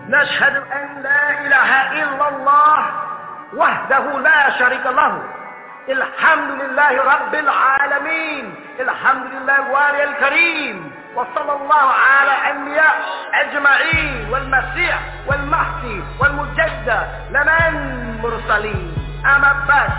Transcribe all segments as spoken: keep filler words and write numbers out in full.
نشهد أن لا إله إلا الله وحده لا شريك له الحمد لله رب العالمين الحمد لله الوالي الكريم وصلى الله على الأنبياء أجمعين والمسيح والمهدي والمجدد لمن مرسلين أما بعد.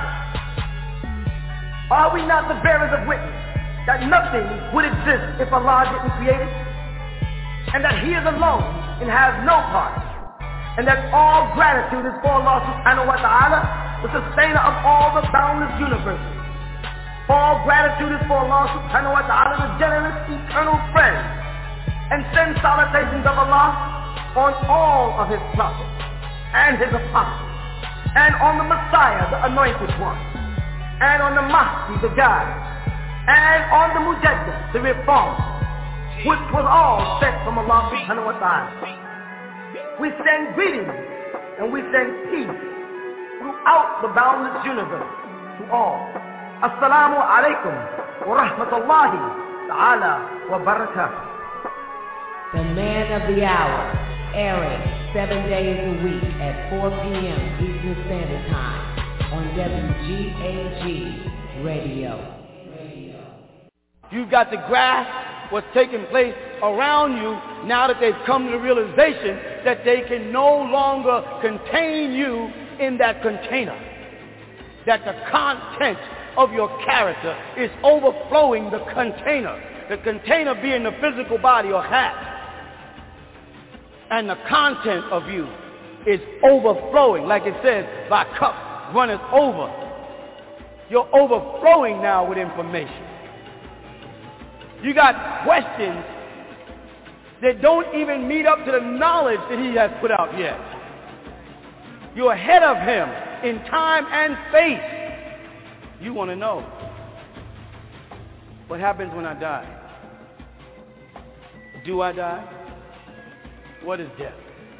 Are we not the bearers of witness that nothing would exist if Allah didn't create it, and that He is alone and has no part, and that all gratitude is for Allah subhanahu wa ta'ala, the sustainer of all the boundless universes. All gratitude is for Allah subhanahu wa ta'ala, the generous eternal friend, and send salutations of Allah on all of His prophets and His apostles, and on the Messiah, the anointed one, and on the Mahdi, the guide, and on the Mujaddid, the reformer, which was all sent from Allah subhanahu wa ta'ala. We send greetings and we send peace throughout the boundless universe to all. Assalamu alaikum wa rahmatullahi ta'ala wa barakatuh. The man of the hour, airing seven days a week at four p.m. Eastern Standard Time on W G A G Radio. You've got to grasp what's taking place around you now that they've come to the realization that they can no longer contain you in that container. That the content of your character is overflowing the container. The container being the physical body or hat. And the content of you is overflowing. Like it says, thy cup runneth over. You're overflowing now with information. You got questions that don't even meet up to the knowledge that He has put out yet. You're ahead of Him in time and faith. You want to know what happens when I die. Do I die? What is death?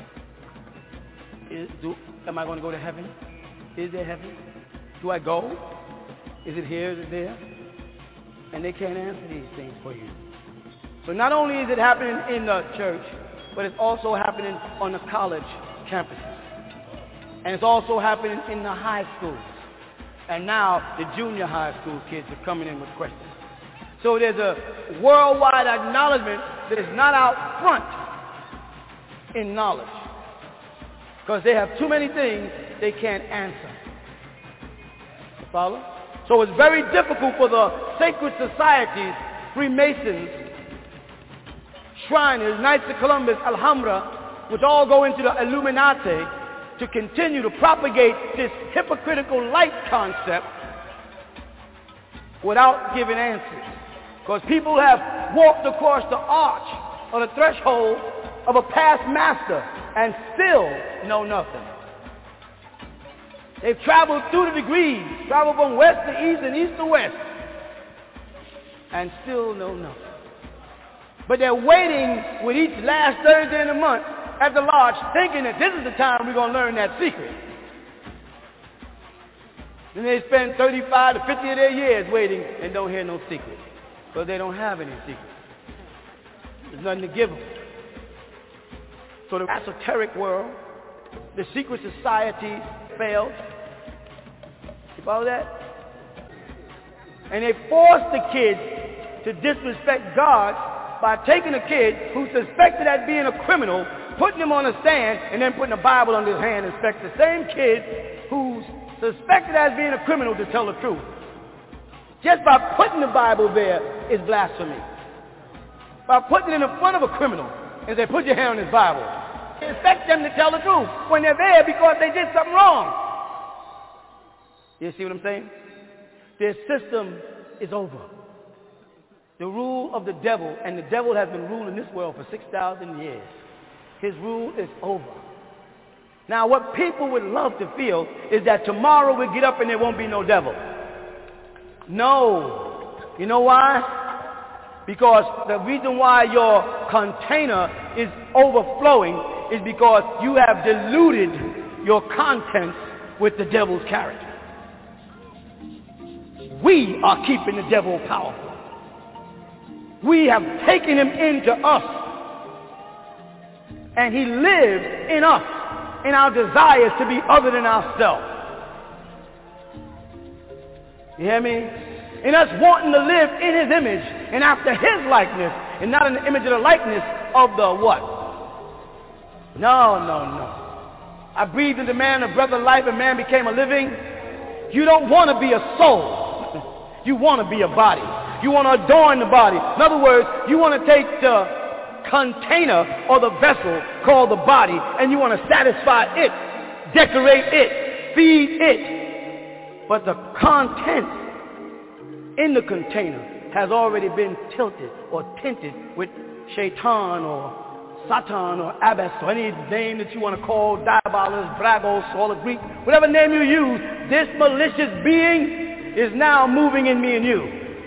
Is, do, am I going to go to heaven? Is there heaven? Do I go? Is it here? Is it there? And they can't answer these things for you. So not only is it happening in the church, but it's also happening on the college campuses. And it's also happening in the high schools. And now the junior high school kids are coming in with questions. So there's a worldwide acknowledgement that it's not out front in knowledge. Because they have too many things they can't answer. You follow? So it's very difficult for the sacred societies, Freemasons, Shriners, Knights of Columbus, Alhambra, which all go into the Illuminati, to continue to propagate this hypocritical light concept without giving answers. Because people have walked across the arch or the threshold of a past master and still know nothing. They've traveled through the degrees, traveled from west to east and east to west, and still know nothing. But they're waiting with each last Thursday in the month at the lodge, thinking that this is the time we're going to learn that secret. Then they spend thirty-five to fifty of their years waiting and don't hear no secret, because they don't have any secret. There's nothing to give them. So the esoteric world, the secret society failed. You follow that? And they forced the kids to disrespect God by taking a kid who's suspected as being a criminal, putting him on a stand, and then putting a Bible under his hand and expect the same kid who's suspected as being a criminal to tell the truth. Just by putting the Bible there is blasphemy. By putting it in the front of a criminal and say, put your hand on his Bible. They expect them to tell the truth when they're there because they did something wrong. You see what I'm saying? Their system is over. The rule of the devil, and the devil has been ruling this world for six thousand years. His rule is over. Now what people would love to feel is that tomorrow we get up and there won't be no devil. No. You know why? Because the reason why your container is overflowing is because you have diluted your contents with the devil's character. We are keeping the devil powerful. We have taken him into us. And he lives in us, in our desires to be other than ourselves. You hear me? In us wanting to live in his image and after his likeness and not in the image of the likeness of the what? No, no, no. I breathed into man a breath of life and man became a living. You don't want to be a soul. You want to be a body. You want to adorn the body. In other words, you want to take the container or the vessel called the body and you want to satisfy it, decorate it, feed it. But the content in the container has already been tilted or tinted with shaitan or Satan or Abbas or any name that you want to call, Diabolus, Bragos, all the Greek, whatever name you use, this malicious being is now moving in me and you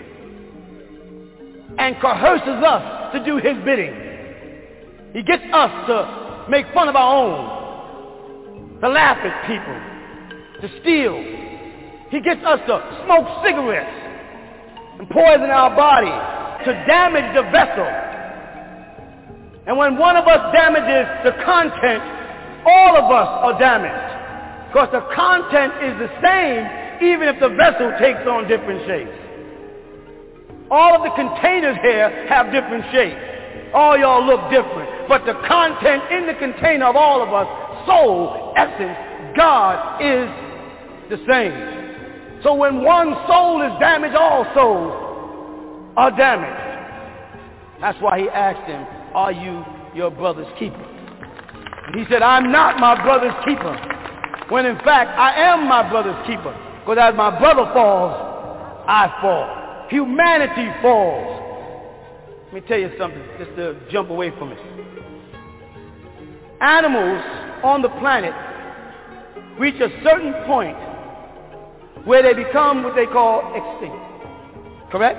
and coerces us to do his bidding. He gets us to make fun of our own, to laugh at people, to steal. He gets us to smoke cigarettes and poison our body, to damage the vessel. And when one of us damages the content, all of us are damaged. Because the content is the same even if the vessel takes on different shapes. All of the containers here have different shapes. All y'all look different. But the content in the container of all of us, soul, essence, God is the same. So when one soul is damaged, all souls are damaged. That's why he asked him, are you your brother's keeper? And he said, I'm not my brother's keeper. When in fact, I am my brother's keeper. Because as my brother falls, I fall. Humanity falls. Let me tell you something, just to jump away from it. Animals on the planet reach a certain point where they become what they call extinct. Correct?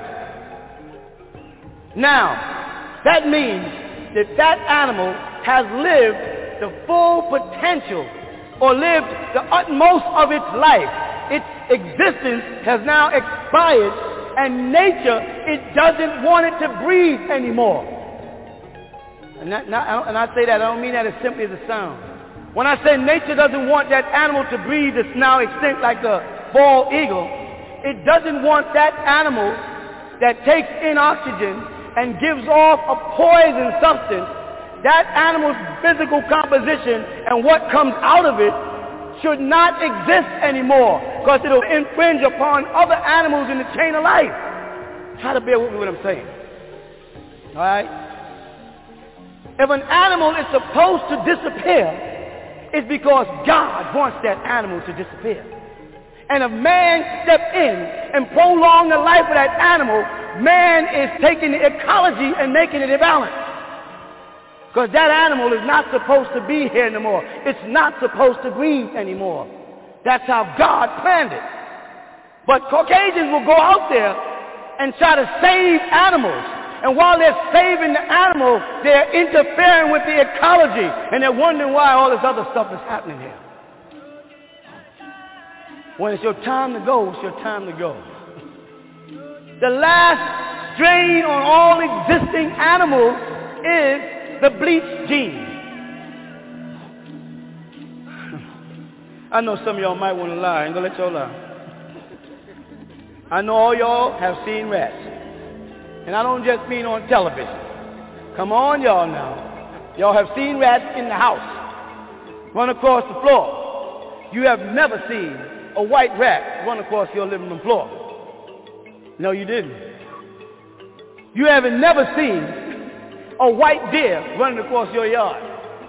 Now, that means that that animal has lived the full potential or lived the utmost of its life. Its existence has now expired, and nature, it doesn't want it to breathe anymore. And, that, not, and I say that, I don't mean that as simply as it sounds. When I say nature doesn't want that animal to breathe that's now extinct like the bald eagle, it doesn't want that animal that takes in oxygen and gives off a poison substance. That animal's physical composition and what comes out of it should not exist anymore because it'll infringe upon other animals in the chain of life. Try to bear with me what I'm saying. All right? If an animal is supposed to disappear, it's because God wants that animal to disappear. And if man steps in and prolong the life of that animal, man is taking the ecology and making it imbalanced. Because that animal is not supposed to be here anymore. It's not supposed to breathe anymore. That's how God planned it. But Caucasians will go out there and try to save animals. And while they're saving the animal, they're interfering with the ecology. And they're wondering why all this other stuff is happening here. When it's your time to go, it's your time to go. The last strain on all existing animals is the bleach gene. I know some of y'all might want to lie. I ain't gonna let y'all lie. I know all y'all have seen rats. And I don't just mean on television. Come on, y'all now. Y'all have seen rats in the house run across the floor. You have never seen a white rat run across your living room floor. No, you didn't. You haven't never seen a white deer running across your yard.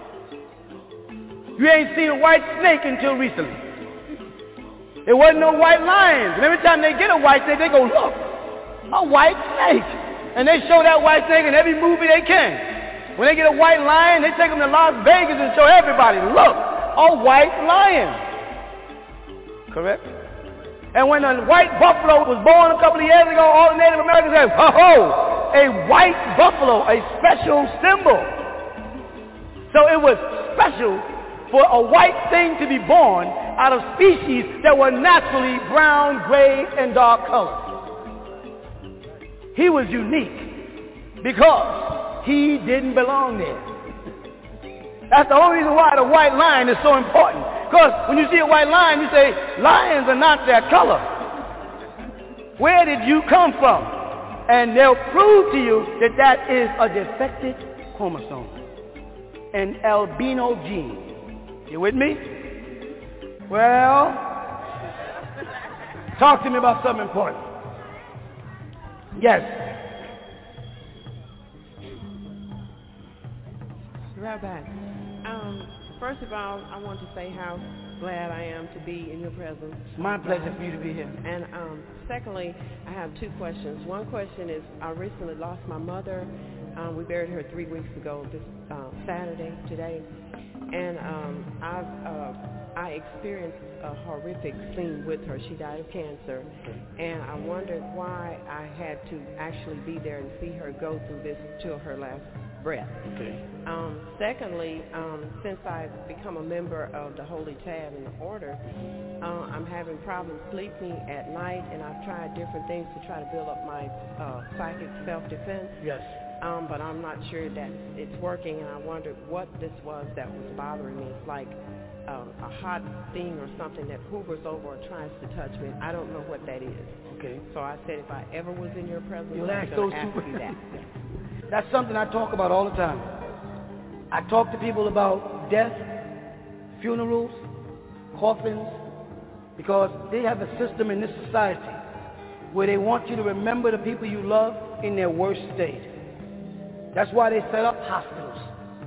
You ain't seen a white snake until recently. There wasn't no white lions. And every time they get a white snake, they go, look, a white snake. And they show that white snake in every movie they can. When they get a white lion, they take them to Las Vegas and show everybody, look, a white lion. Correct? And when a white buffalo was born a couple of years ago, all the Native Americans said, ho ho, a white buffalo, a special symbol. So it was special for a white thing to be born out of species that were naturally brown, gray, and dark colored. He was unique because he didn't belong there. That's the only reason why the white line is so important. Because when you see a white line, you say, lions are not that color. Where did you come from? And they'll prove to you that that is a defective chromosome, an albino gene. You with me? Well, talk to me about something important. Yes. Rabbi, um, first of all, I want to say how glad I am to be in your presence. It's my pleasure for you to be here. And um, secondly, I have two questions. One question is, I recently lost my mother. Um, we buried her three weeks ago, this uh, Saturday, today. And um, I've, uh, I experienced a horrific scene with her. She died of cancer. And I wondered why I had to actually be there and see her go through this till her last breath. Okay. Um, secondly, um, since I've become a member of the Holy Tab in the order, uh, I'm having problems sleeping at night, and I've tried different things to try to build up my uh, psychic self-defense. Yes. Um, but I'm not sure that it's working, and I wondered what this was that was bothering me. It's like um, a hot thing or something that hovers over or tries to touch me. I don't know what that is. Okay. So I said if I ever was in your presence, You'll I was ask going those to ask two. you that. That's something I talk about all the time. I talk to people about death, funerals, coffins, because they have a system in this society where they want you to remember the people you love in their worst state. That's why they set up hospitals,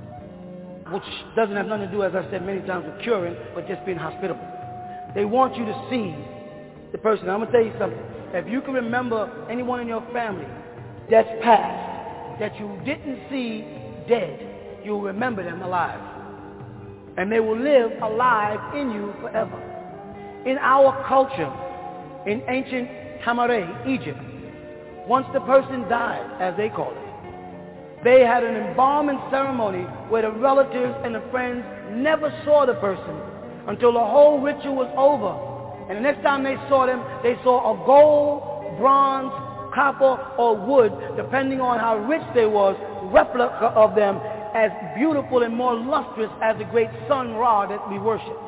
which doesn't have nothing to do, as I said many times, with curing, but just being hospitable. They want you to see the person. I'm going to tell you something. If you can remember anyone in your family that's passed, that you didn't see dead, you'll remember them alive. And they will live alive in you forever. In our culture, in ancient Hammurabi, Egypt, once the person died, as they call it, they had an embalming ceremony where the relatives and the friends never saw the person until the whole ritual was over. And the next time they saw them, they saw a gold, bronze, copper, or wood, depending on how rich they was, replica of them as beautiful and more lustrous as the great sun Ra that we worshipped.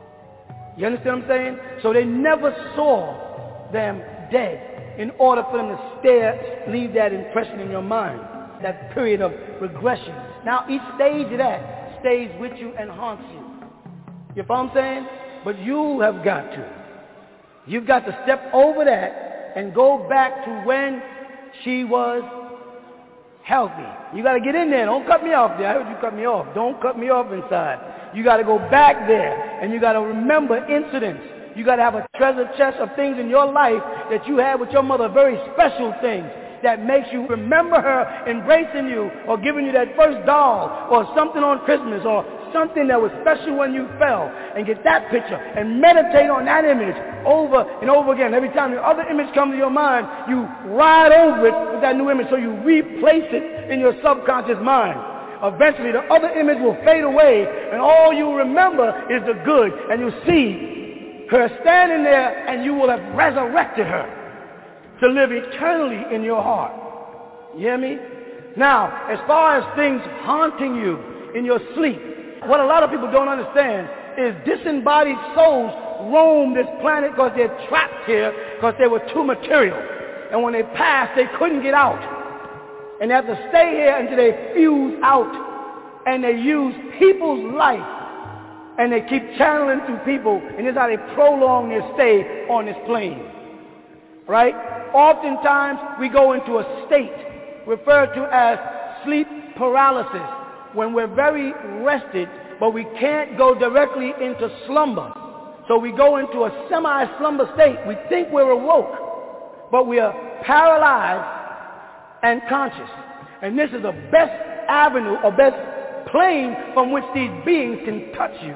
You understand what I'm saying? So they never saw them dead in order for them to stare, leave that impression in your mind, that period of regression. Now each stage of that stays with you and haunts you. You follow what I'm saying? But you have got to. You've got to step over that and go back to when she was healthy. You got to get in there. Don't cut me off there. I heard you cut me off. Don't cut me off inside. You got to go back there, and you got to remember incidents. You got to have a treasure chest of things in your life that you had with your mother, very special things that makes you remember her embracing you or giving you that first doll or something on Christmas or something that was special when you fell, and get that picture and meditate on that image over and over again. Every time the other image comes to your mind, you ride over it with that new image, so you replace it in your subconscious mind. Eventually the other image will fade away, and all you remember is the good, and you see her standing there, and you will have resurrected her to live eternally in your heart. You hear me? Now, as far as things haunting you in your sleep, what a lot of people don't understand is disembodied souls roam this planet because they're trapped here because they were too material. And when they passed, they couldn't get out. And they have to stay here until they fuse out. And they use people's life. And they keep channeling through people. And this is how they prolong their stay on this plane. Right? Oftentimes, we go into a state referred to as sleep paralysis, when we're very rested, but we can't go directly into slumber. So we go into a semi-slumber state. We think we're awoke, but we are paralyzed and conscious. And this is the best avenue or best plane from which these beings can touch you.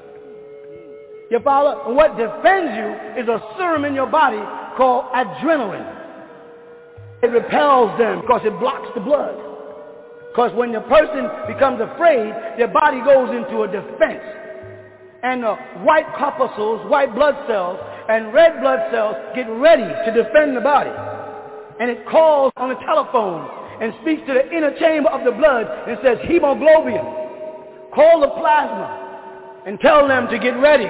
You follow? And what defends you is a serum in your body called adrenaline. It repels them because it blocks the blood. Because when the person becomes afraid, their body goes into a defense. And the white corpuscles, white blood cells, and red blood cells get ready to defend the body. And it calls on the telephone and speaks to the inner chamber of the blood and says, hemoglobin, call the plasma and tell them to get ready.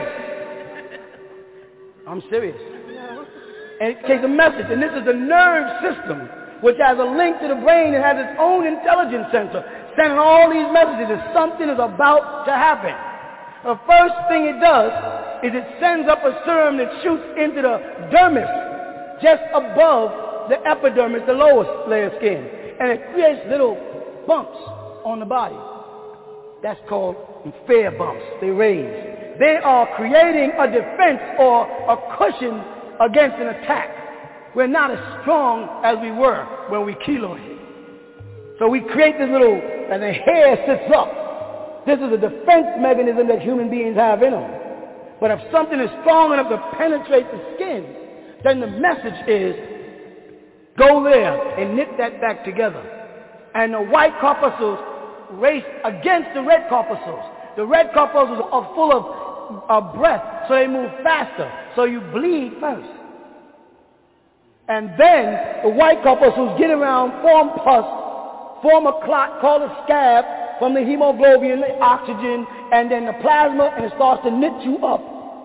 I'm serious. And it takes a message, and this is the nerve system, which has a link to the brain and has its own intelligence sensor, sending all these messages that something is about to happen. The first thing it does is it sends up a serum that shoots into the dermis, just above the epidermis, the lowest layer of skin, and it creates little bumps on the body. That's called fear bumps. They raise. They are creating a defense or a cushion against an attack. We're not as strong as we were when we kiloed. So we create this little, and the hair sits up. This is a defense mechanism that human beings have in them. But if something is strong enough to penetrate the skin, then the message is, go there and knit that back together. And the white corpuscles race against the red corpuscles. The red corpuscles are full of uh, breath, so they move faster. So you bleed first. And then the white corpuscles get around, form pus, form a clot called a scab from the hemoglobin, the oxygen, and then the plasma, and it starts to knit you up.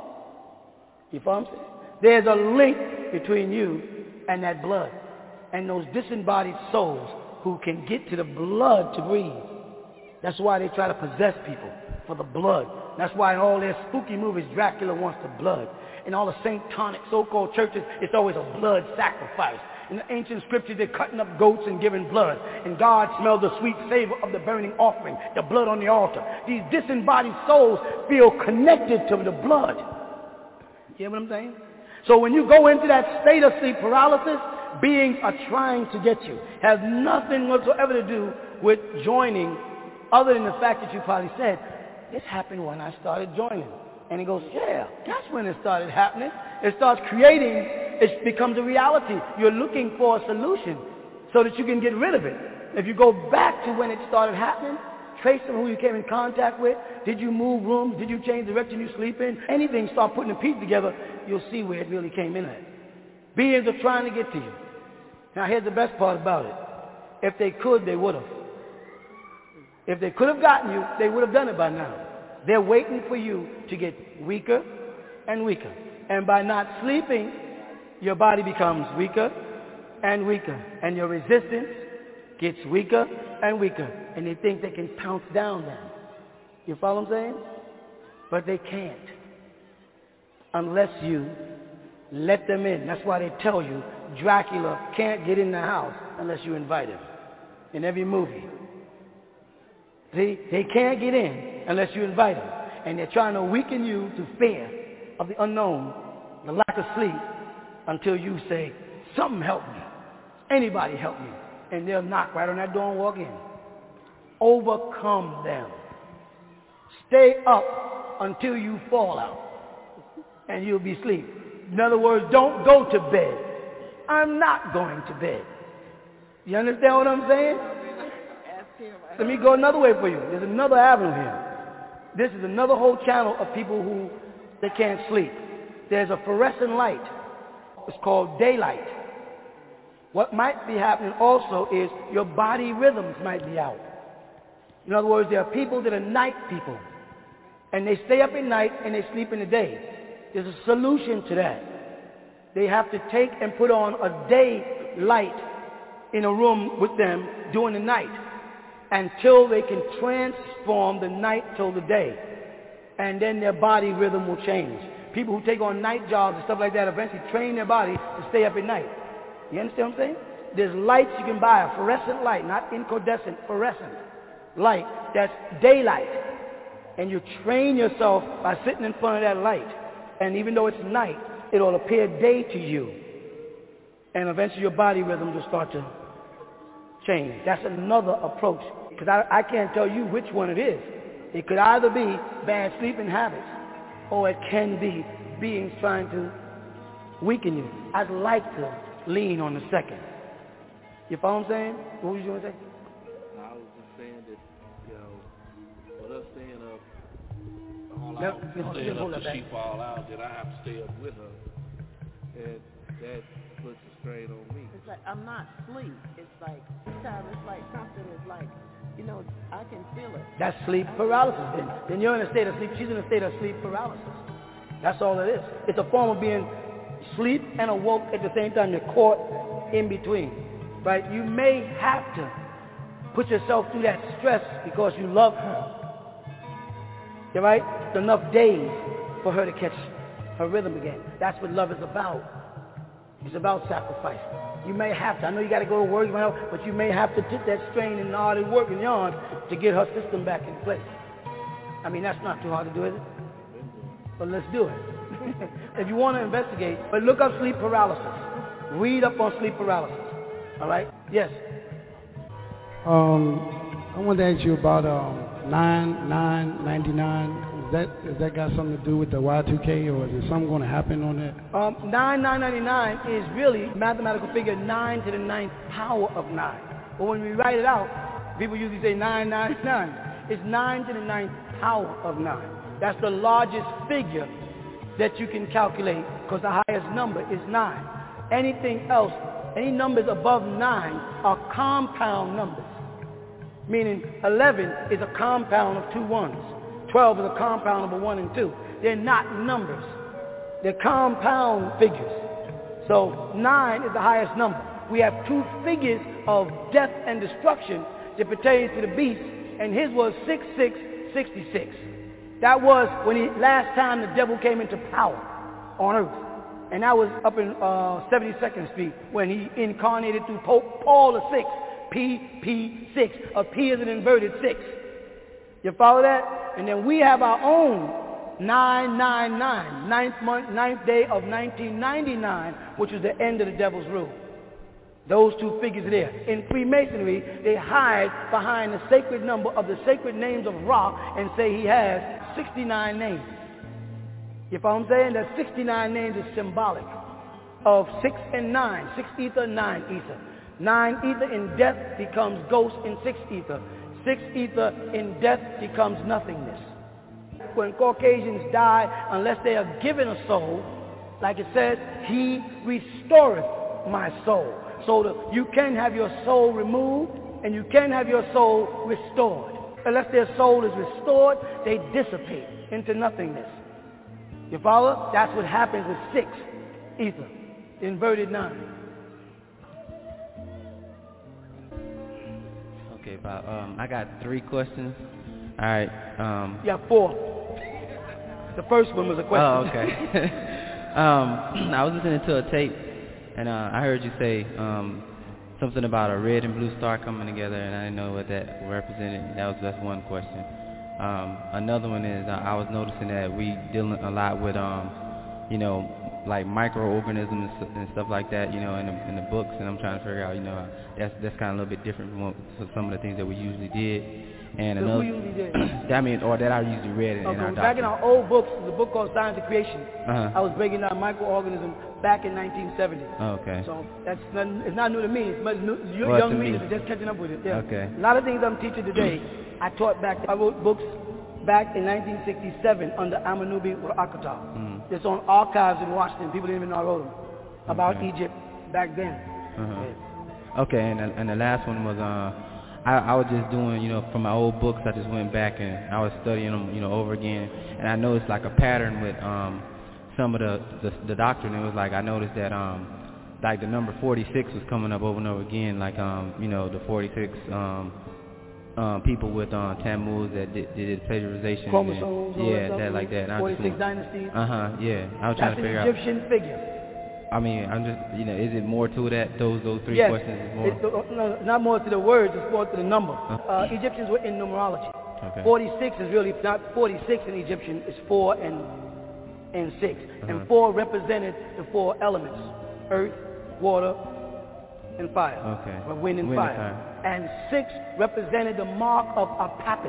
You follow what I'm saying? There's a link between you and that blood and those disembodied souls who can get to the blood to breathe. That's why they try to possess people, for the blood. That's why in all their spooky movies, Dracula wants the blood. In all the Satanic so-called churches, it's always a blood sacrifice. In the ancient scriptures, they're cutting up goats and giving blood. And God smelled the sweet savor of the burning offering, the blood on the altar. These disembodied souls feel connected to the blood. You hear what I'm saying? So when you go into that state of sleep paralysis, beings are trying to get you. Has nothing whatsoever to do with joining, other than the fact that you probably said, this happened when I started joining. And he goes, yeah, that's when it started happening. It starts creating, it becomes a reality. You're looking for a solution so that you can get rid of it. If you go back to when it started happening, trace of who you came in contact with, did you move rooms, did you change the direction you sleep in, anything, start putting the pieces together, you'll see where it really came in at. Beings are trying to get to you. Now here's the best part about it. If they could, they would have. If they could have gotten you, they would have done it by now. They're waiting for you to get weaker and weaker. And by not sleeping, your body becomes weaker and weaker. And your resistance gets weaker and weaker. And they think they can pounce down them. You follow what I'm saying? But they can't. Unless you let them in. That's why they tell you Dracula can't get in the house unless you invite him. In every movie. See, they can't get in unless you invite them. And they're trying to weaken you to fear of the unknown, the lack of sleep, until you say, something help me. Anybody help me. And they'll knock right on that door and walk in. Overcome them. Stay up until you fall out. And you'll be asleep. In other words, don't go to bed. I'm not going to bed. You understand what I'm saying? Let me go another way for you. There's another avenue here. This is another whole channel of people who they can't sleep. There's a fluorescent light. It's called daylight. What might be happening also is your body rhythms might be out. In other words, there are people that are night people. And they stay up at night and they sleep in the day. There's a solution to that. They have to take and put on a day light in a room with them during the night, until they can transform the night till the day. And then their body rhythm will change. People who take on night jobs and stuff like that eventually train their body to stay up at night. You understand what I'm saying? There's lights you can buy, a fluorescent light, not incandescent, fluorescent light, that's daylight. And you train yourself by sitting in front of that light. And even though it's night, it'll appear day to you. And eventually your body rhythm will start to change. That's another approach. Because I, I can't tell you which one it is. It could either be bad sleeping habits, or it can be beings trying to weaken you. I'd like to lean on the second. You follow what I'm saying? What was you going to say? I was just saying that, you know, with us staying up all Yep. out, Yep. staying Hold up that till she back. fall out, that I have to stay up with her. And that puts a strain on me. It's like I'm not asleep. It's like sometimes it's like something is like You know, I can feel it. That's sleep paralysis. Then, then you're in a state of sleep. She's in a state of sleep paralysis. That's all it is. It's a form of being asleep and awoke at the same time. You're caught in between, right? You may have to put yourself through that stress because you love her. You're right? It's enough days for her to catch her rhythm again. That's what love is about. It's about sacrifice. You may have to. I know you got to go to work, but you may have to take that strain and all the work and yarn to get her system back in place. I mean, that's not too hard to do, is it? But let's do it. If you want to investigate, but look up sleep paralysis. Read up on sleep paralysis. All right? Yes. Um, I wanted to ask you about um, nine nine ninety-nine. Is that is that got something to do with the Y two K, or is there something going to happen on that? Um, nine nine ninety-nine is really mathematical figure nine to the ninth power of nine. But when we write it out, people usually say nine nine nine. It's nine to the ninth power of nine. That's the largest figure that you can calculate because the highest number is nine. Anything else, any numbers above nine are compound numbers, meaning eleven is a compound of two ones. twelve is a compound of a one and two. They're not numbers. They're compound figures. So nine is the highest number. We have two figures of death and destruction that pertains to the beast, and his was six six sixty-six. That was when he, last time the devil came into power on earth. And that was up in uh, seventy-second Street when he incarnated through Pope Paul the Sixth, P P six. A P is an inverted six. You follow that? And then we have our own nine nine nine, ninth month, ninth day of nineteen ninety-nine, which was the end of the devil's rule. Those two figures are there. In Freemasonry, they hide behind the sacred number of the sacred names of Ra and say he has sixty-nine names. You follow what I'm saying? That sixty-nine names is symbolic of six and nine. Six ether, nine ether. Nine ether in death becomes ghost in six ether. Six ether in death becomes nothingness. When Caucasians die, unless they are given a soul, like it says, he restoreth my soul. So that you can have your soul removed and you can have your soul restored. Unless their soul is restored, they dissipate into nothingness. You follow? That's what happens with six ether, inverted nine. Okay, Bob. Um, I got three questions. All right. Um, yeah, four. The first one was a question. Oh, okay. um, I was listening to a tape, and uh, I heard you say um, something about a red and blue star coming together, and I didn't know what that represented. That was that's one question. Um, another one is uh, I was noticing that we dealing a lot with, um, you know, like microorganisms and stuff like that, you know, in the, in the books, and I'm trying to figure out, you know, that's that's kind of a little bit different from what, from some of the things that we usually did. And so another, who usually did? that means, or that I usually read in, okay, in our back doctrine. in our old books, the book called Science of Creation, uh-huh. I was breaking down microorganisms back in nineteen seventy. Oh, okay. So that's not, it's not new to me. It's much new, your well, young me. readers are just catching up with it. Yeah. Okay. A lot of things I'm teaching today, I taught back. I wrote books back in nineteen sixty-seven under Amanubi Rakata. Mm. It's on archives in Washington. People didn't even know I wrote them about okay. Egypt back then. Uh-huh. Yeah. Okay, and the, and the last one was uh, I, I was just doing, you know, from my old books. I just went back and I was studying them, you know, over again, and I noticed like a pattern with um, some of the, the the doctrine. It was like I noticed that um, like the number forty-six was coming up over and over again, like um, you know, the forty-six. Um, Um, people with um, Tammuz that did, did plagiarization. Chromosomes, and, yeah, that like that. forty-six dynasties. Uh huh. Yeah, I was trying to figure out. That's an Egyptian out. figure. I mean, I'm just, you know, is it more to that? Those those three yes. questions is more. It's, no, not more to the words. It's more to the number. Uh-huh. Uh, Egyptians were in numerology. Okay. forty-six is really not forty-six in Egyptian. It's four and and six, uh-huh. and four represented the four elements: earth, water, and fire. Okay. Or wind and wind fire. And fire. And six represented the mark of Apapis.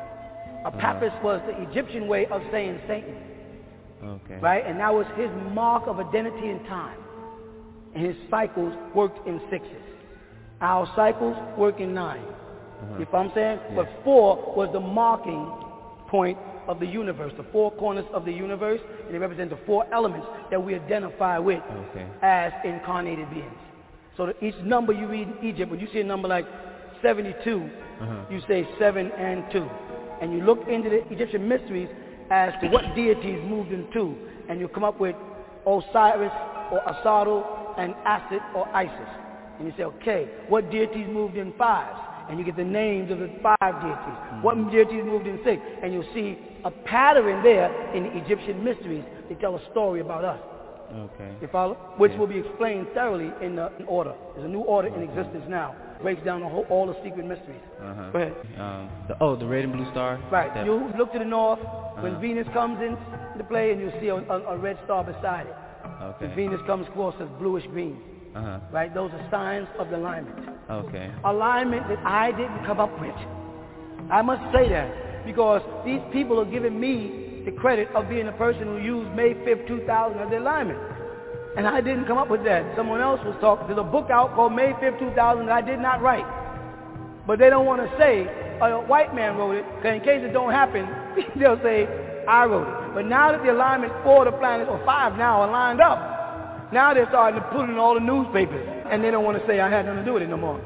Apapis uh-huh. was the Egyptian way of saying Satan. Okay. Right? And that was his mark of identity in time. And his cycles worked in sixes. Our cycles work in nine. Uh-huh. You know what I'm saying? Yeah. But four was the marking point of the universe, the four corners of the universe, and they represent the four elements that we identify with okay. as incarnated beings. So that each number you read in Egypt, when you see a number like seventy-two, Uh-huh. you say seven and two. And you look into the Egyptian mysteries as to what deities moved in two. And you come up with Osiris or Asatru and Asit or Isis. And you say, okay, what deities moved in fives? And you get the names of the five deities. Mm-hmm. What deities moved in six? And you'll see a pattern there in the Egyptian mysteries. They tell a story about us. Okay. You follow? Which Yeah. will be explained thoroughly in the in order. There's a new order in existence now. Breaks down the whole, all the secret mysteries. Uh-huh. Go ahead. Um, the, oh, the red and blue star? Right. That- You look to the north when Uh-huh. Venus comes into play, and you'll see a, a, a red star beside it. Okay. When Venus comes across as bluish green. Uh-huh. Right? Those are signs of the alignment. Okay. Alignment that I didn't come up with. I must say that because these people are giving me the credit of being the person who used May fifth, two thousand as the alignment. And I didn't come up with that. Someone else was talking. There's a book out called May fifth, two thousand that I did not write. But they don't want to say a white man wrote it, because in case it don't happen, they'll say I wrote it. But now that the alignment four of the planets, or five now, are lined up, now they're starting to put it in all the newspapers. And they don't want to say I had nothing to do with it no more.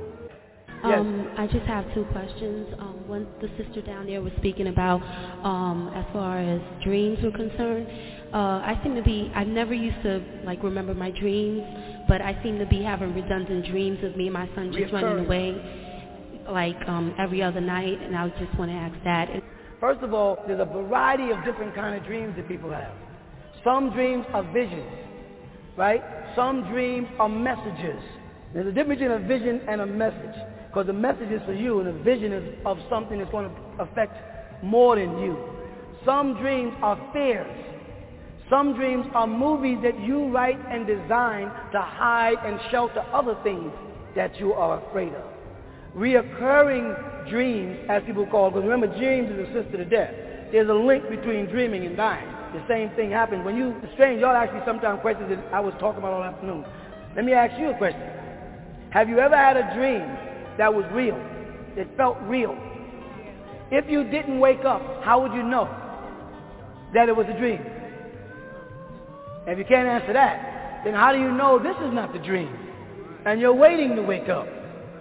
Yes. Um, I just have two questions. Um, one, the sister down there was speaking about um, as far as dreams were concerned. Uh, I seem to be, I never used to like remember my dreams, but I seem to be having redundant dreams of me and my son just running away like um, every other night, and I just want to ask that. And First of all, there's a variety of different kind of dreams that people have. Some dreams are visions, right? Some dreams are messages. There's a difference between a vision and a message, because the message is for you and the vision is of something that's going to affect more than you. Some dreams are fears. Some dreams are movies that you write and design to hide and shelter other things that you are afraid of. Reoccurring dreams, as people call it, because remember, dreams is a sister to death. There's a link between dreaming and dying. The same thing happens when you, it's strange, y'all ask me sometimes questions that I was talking about all afternoon. Let me ask you a question. Have you ever had a dream that was real? It felt real. If you didn't wake up, how would you know that it was a dream? If you can't answer that, then how do you know this is not the dream? And you're waiting to wake up.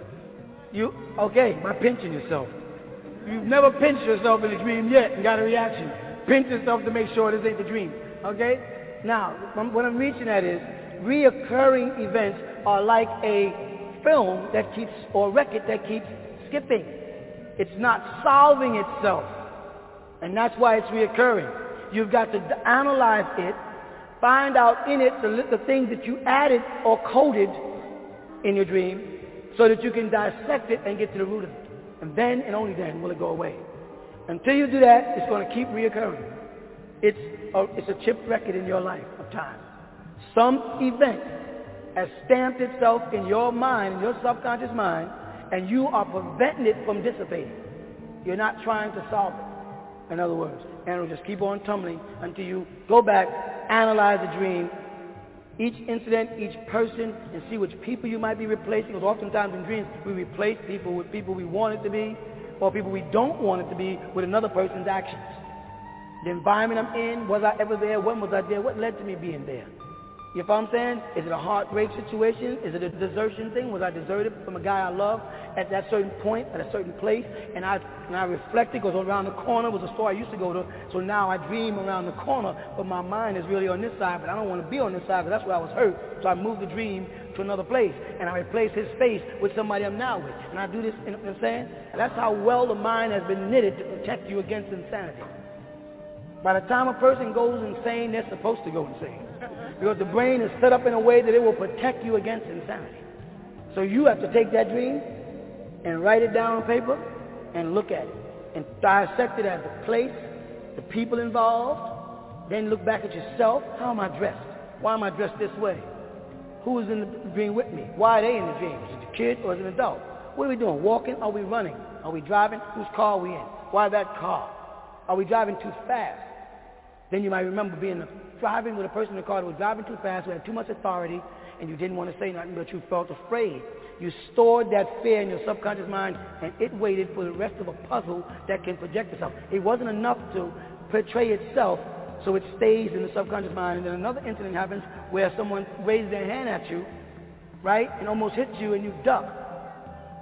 You, okay, by pinching yourself. You've never pinched yourself in a dream yet and got a reaction. Pinch yourself to make sure this ain't the dream. Okay? Now, what I'm reaching at is, reoccurring events are like a film that keeps, or record that keeps skipping. It's not solving itself. And that's why it's reoccurring. You've got to analyze it, find out in it the, the things that you added or coded in your dream so that you can dissect it and get to the root of it. And then and only then will it go away. Until you do that, it's going to keep reoccurring. It's a, it's a chip record in your life of time. Some event has stamped itself in your mind, in your subconscious mind, and you are preventing it from dissipating. You're not trying to solve it. In other words, and it'll just keep on tumbling until you go back, analyze the dream, each incident, each person, and see which people you might be replacing. Because oftentimes in dreams, we replace people with people we want it to be, or people we don't want it to be with another person's actions. The environment I'm in, was I ever there? When was I there? What led to me being there? You know what I'm saying? Is it a heartbreak situation? Is it a desertion thing? Was I deserted from a guy I love at that certain point, at a certain place? And I, and I reflected, because around the corner was a store I used to go to, so now I dream around the corner, but my mind is really on this side, but I don't want to be on this side, because that's where I was hurt. So I moved the dream to another place, and I replaced his face with somebody I'm now with. And I do this, you know what I'm saying? That's how well the mind has been knitted to protect you against insanity. By the time a person goes insane, they're supposed to go insane. Because the brain is set up in a way that it will protect you against insanity. So you have to take that dream and write it down on paper and look at it and dissect it as the place, the people involved, then look back at yourself. How am I dressed? Why am I dressed this way? Who is in the dream with me? Why are they in the dream? Is it a kid or is it an adult? What are we doing? Walking? Are we running? Are we driving? Whose car are we in? Why that car? Are we driving too fast? Then you might remember being driving with a person in the car that was driving too fast, who had too much authority, and you didn't want to say nothing, but you felt afraid. You stored that fear in your subconscious mind, and it waited for the rest of a puzzle that can project itself. It wasn't enough to portray itself, so it stays in the subconscious mind. And then another incident happens where someone raises their hand at you, right, and almost hits you, and you duck.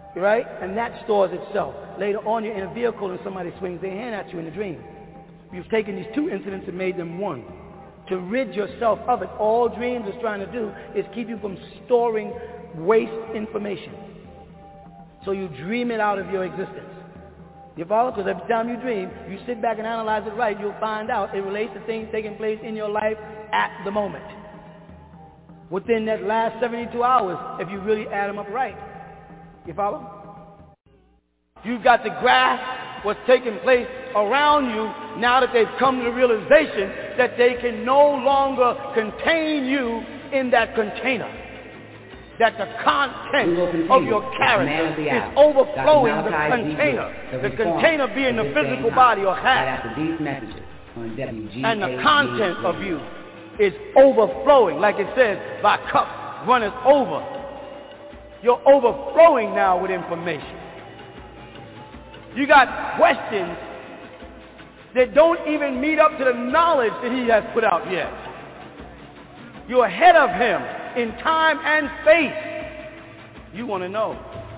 right? And that stores itself. Later on, you're in a vehicle and somebody swings their hand at you in a dream. You've taken these two incidents and made them one. To rid yourself of it, all dreams is trying to do is keep you from storing waste information. So you dream it out of your existence. You follow? Because every time you dream, you sit back and analyze it right, you'll find out it relates to things taking place in your life at the moment. Within that last seventy-two hours, if you really add them up right. You follow? You've got to grasp what's taking place around you now that they've come to the realization that they can no longer contain you in that container. That the content of your character is overflowing the container. The container being the physical body or hat. And the content of you is overflowing. Like it says, thy cup runneth over. You're overflowing now with information. You got questions that don't even meet up to the knowledge that he has put out yet. You're ahead of him in time and space. You want to know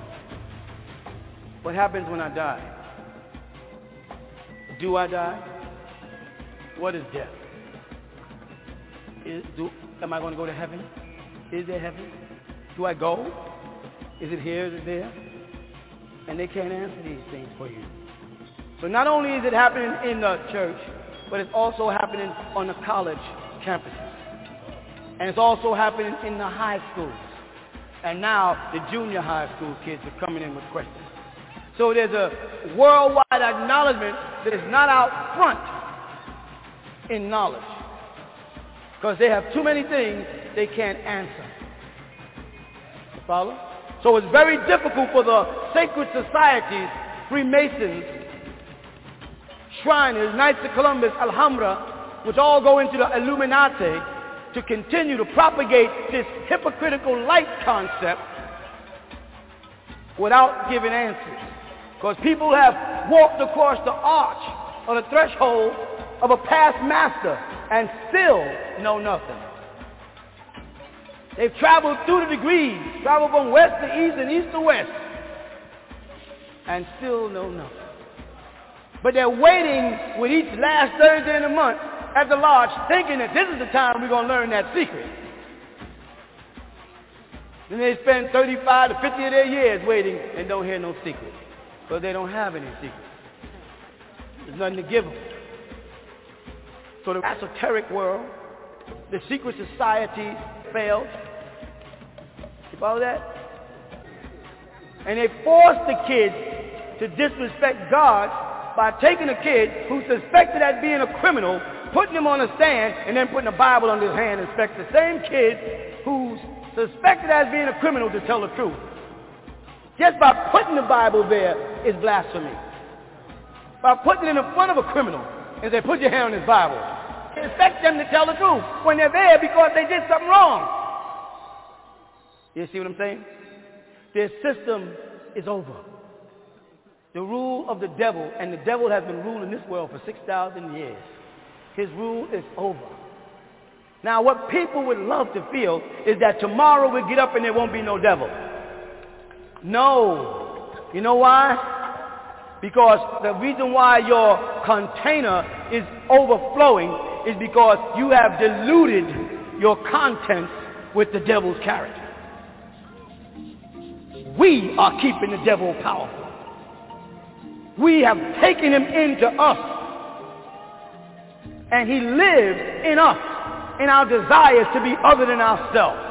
what happens when I die. Do I die? What is death? Is, do, am I going to go to heaven? Is there heaven? Do I go? Is it here? Is it there? And they can't answer these things for you. So not only is it happening in the church, but it's also happening on the college campuses. And it's also happening in the high schools. And now the junior high school kids are coming in with questions. So there's a worldwide acknowledgement that is not out front in knowledge. Because they have too many things they can't answer. You follow? So it's very difficult for the sacred societies, Freemasons, Shriners, Knights of Columbus, Alhambra, which all go into the Illuminati, to continue to propagate this hypocritical light concept without giving answers. Because people have walked across the arch or the threshold of a past master and still know nothing. They've traveled through the degrees, traveled from west to east and east to west, and still know nothing. But they're waiting with each last Thursday in the month at the lodge, thinking that this is the time we're going to learn that secret. Then they spend thirty-five to fifty of their years waiting and don't hear no secret. Because they don't have any secrets. There's nothing to give them. So the esoteric world, the secret society failed. You follow that? And they forced the kids to disrespect God by taking a kid who's suspected as being a criminal, putting him on a stand, and then putting a Bible under his hand and expect the same kid who's suspected as being a criminal to tell the truth. Just by putting the Bible there is blasphemy. By putting it in the front of a criminal and say, put your hand on this Bible. Expect them to tell the truth when they're there because they did something wrong. You see what I'm saying? Their system is over. The rule of the devil, and the devil has been ruling this world for six thousand years. His rule is over. Now what people would love to feel is that tomorrow we'll get up and there won't be no devil. No. You know why? Because the reason why your container is overflowing is because you have diluted your contents with the devil's character. We are keeping the devil powerful. We have taken him into us. And he lives in us, in our desires to be other than ourselves.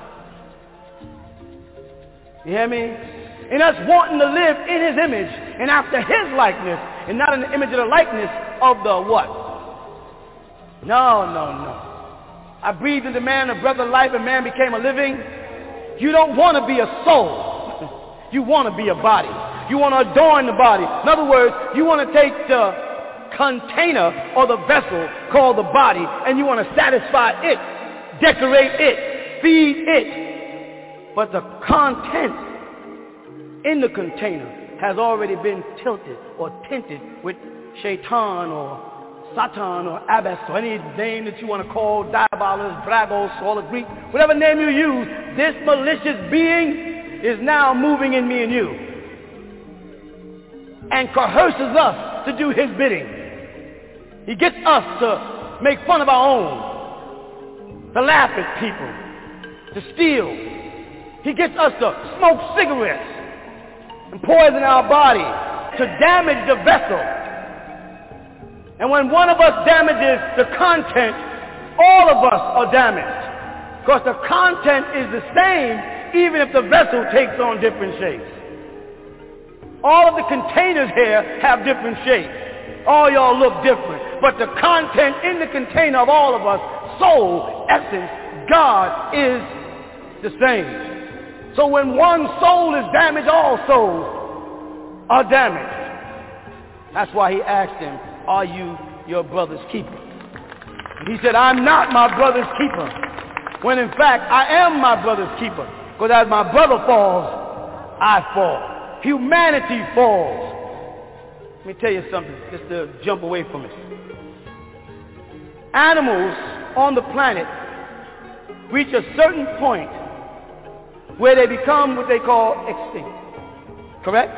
You hear me? In us wanting to live in his image and after his likeness and not in the image of the likeness of the what? No, no, no. I breathed into man a breath of life and man became a living. You don't want to be a soul. You want to be a body. You want to adorn the body. In other words, you want to take the container or the vessel called the body and you want to satisfy it, decorate it, feed it. But the content in the container has already been tilted or tinted with shaitan or Satan or Abbas or any name that you want to call, Diabolus, Bragos, all the Greek, whatever name you use, this malicious being is now moving in me and you. and coerces us to do his bidding. He gets us to make fun of our own, to laugh at people, to steal. He gets us to smoke cigarettes and poison our body, to damage the vessel. And when one of us damages the content, all of us are damaged. Because the content is the same even if the vessel takes on different shapes. All of the containers here have different shapes. All y'all look different. But the content in the container of all of us, soul, essence, God is the same. So when one soul is damaged, all souls are damaged. That's why he asked him, are you your brother's keeper? And he said, I'm not my brother's keeper. When in fact, I am my brother's keeper. Because as my brother falls, I fall. Humanity falls. Let me tell you something, just to jump away from it. Animals on the planet reach a certain point where they become what they call extinct. Correct?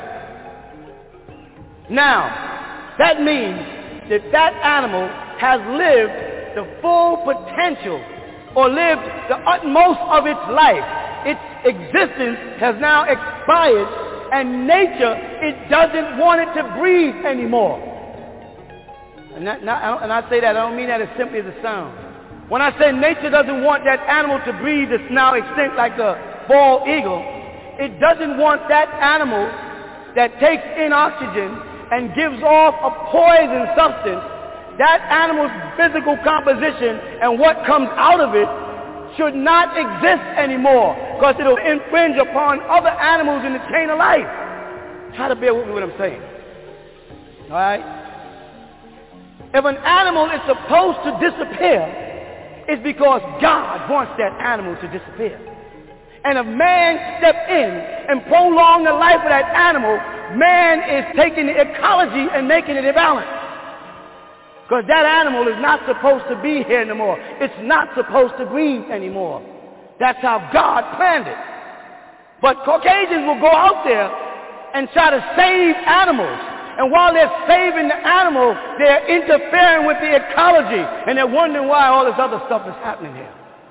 Now, that means that that animal has lived the full potential or lived the utmost of its life. Its existence has now expired, and nature, it doesn't want it to breathe anymore. And, that, not, and I say that, I don't mean that as simply as it sounds. When I say nature doesn't want that animal to breathe that's now extinct like the bald eagle, it doesn't want that animal that takes in oxygen and gives off a poison substance. That animal's physical composition and what comes out of it should not exist anymore because it'll infringe upon other animals in the chain of life. Try to bear with me what I'm saying. All right? If an animal is supposed to disappear, it's because God wants that animal to disappear. And if man steps in and prolong the life of that animal, man is taking the ecology and making it imbalanced. Because that animal is not supposed to be here anymore. It's not supposed to breathe anymore. That's how God planned it. But Caucasians will go out there and try to save animals. And while they're saving the animal, they're interfering with the ecology. And they're wondering why all this other stuff is happening here.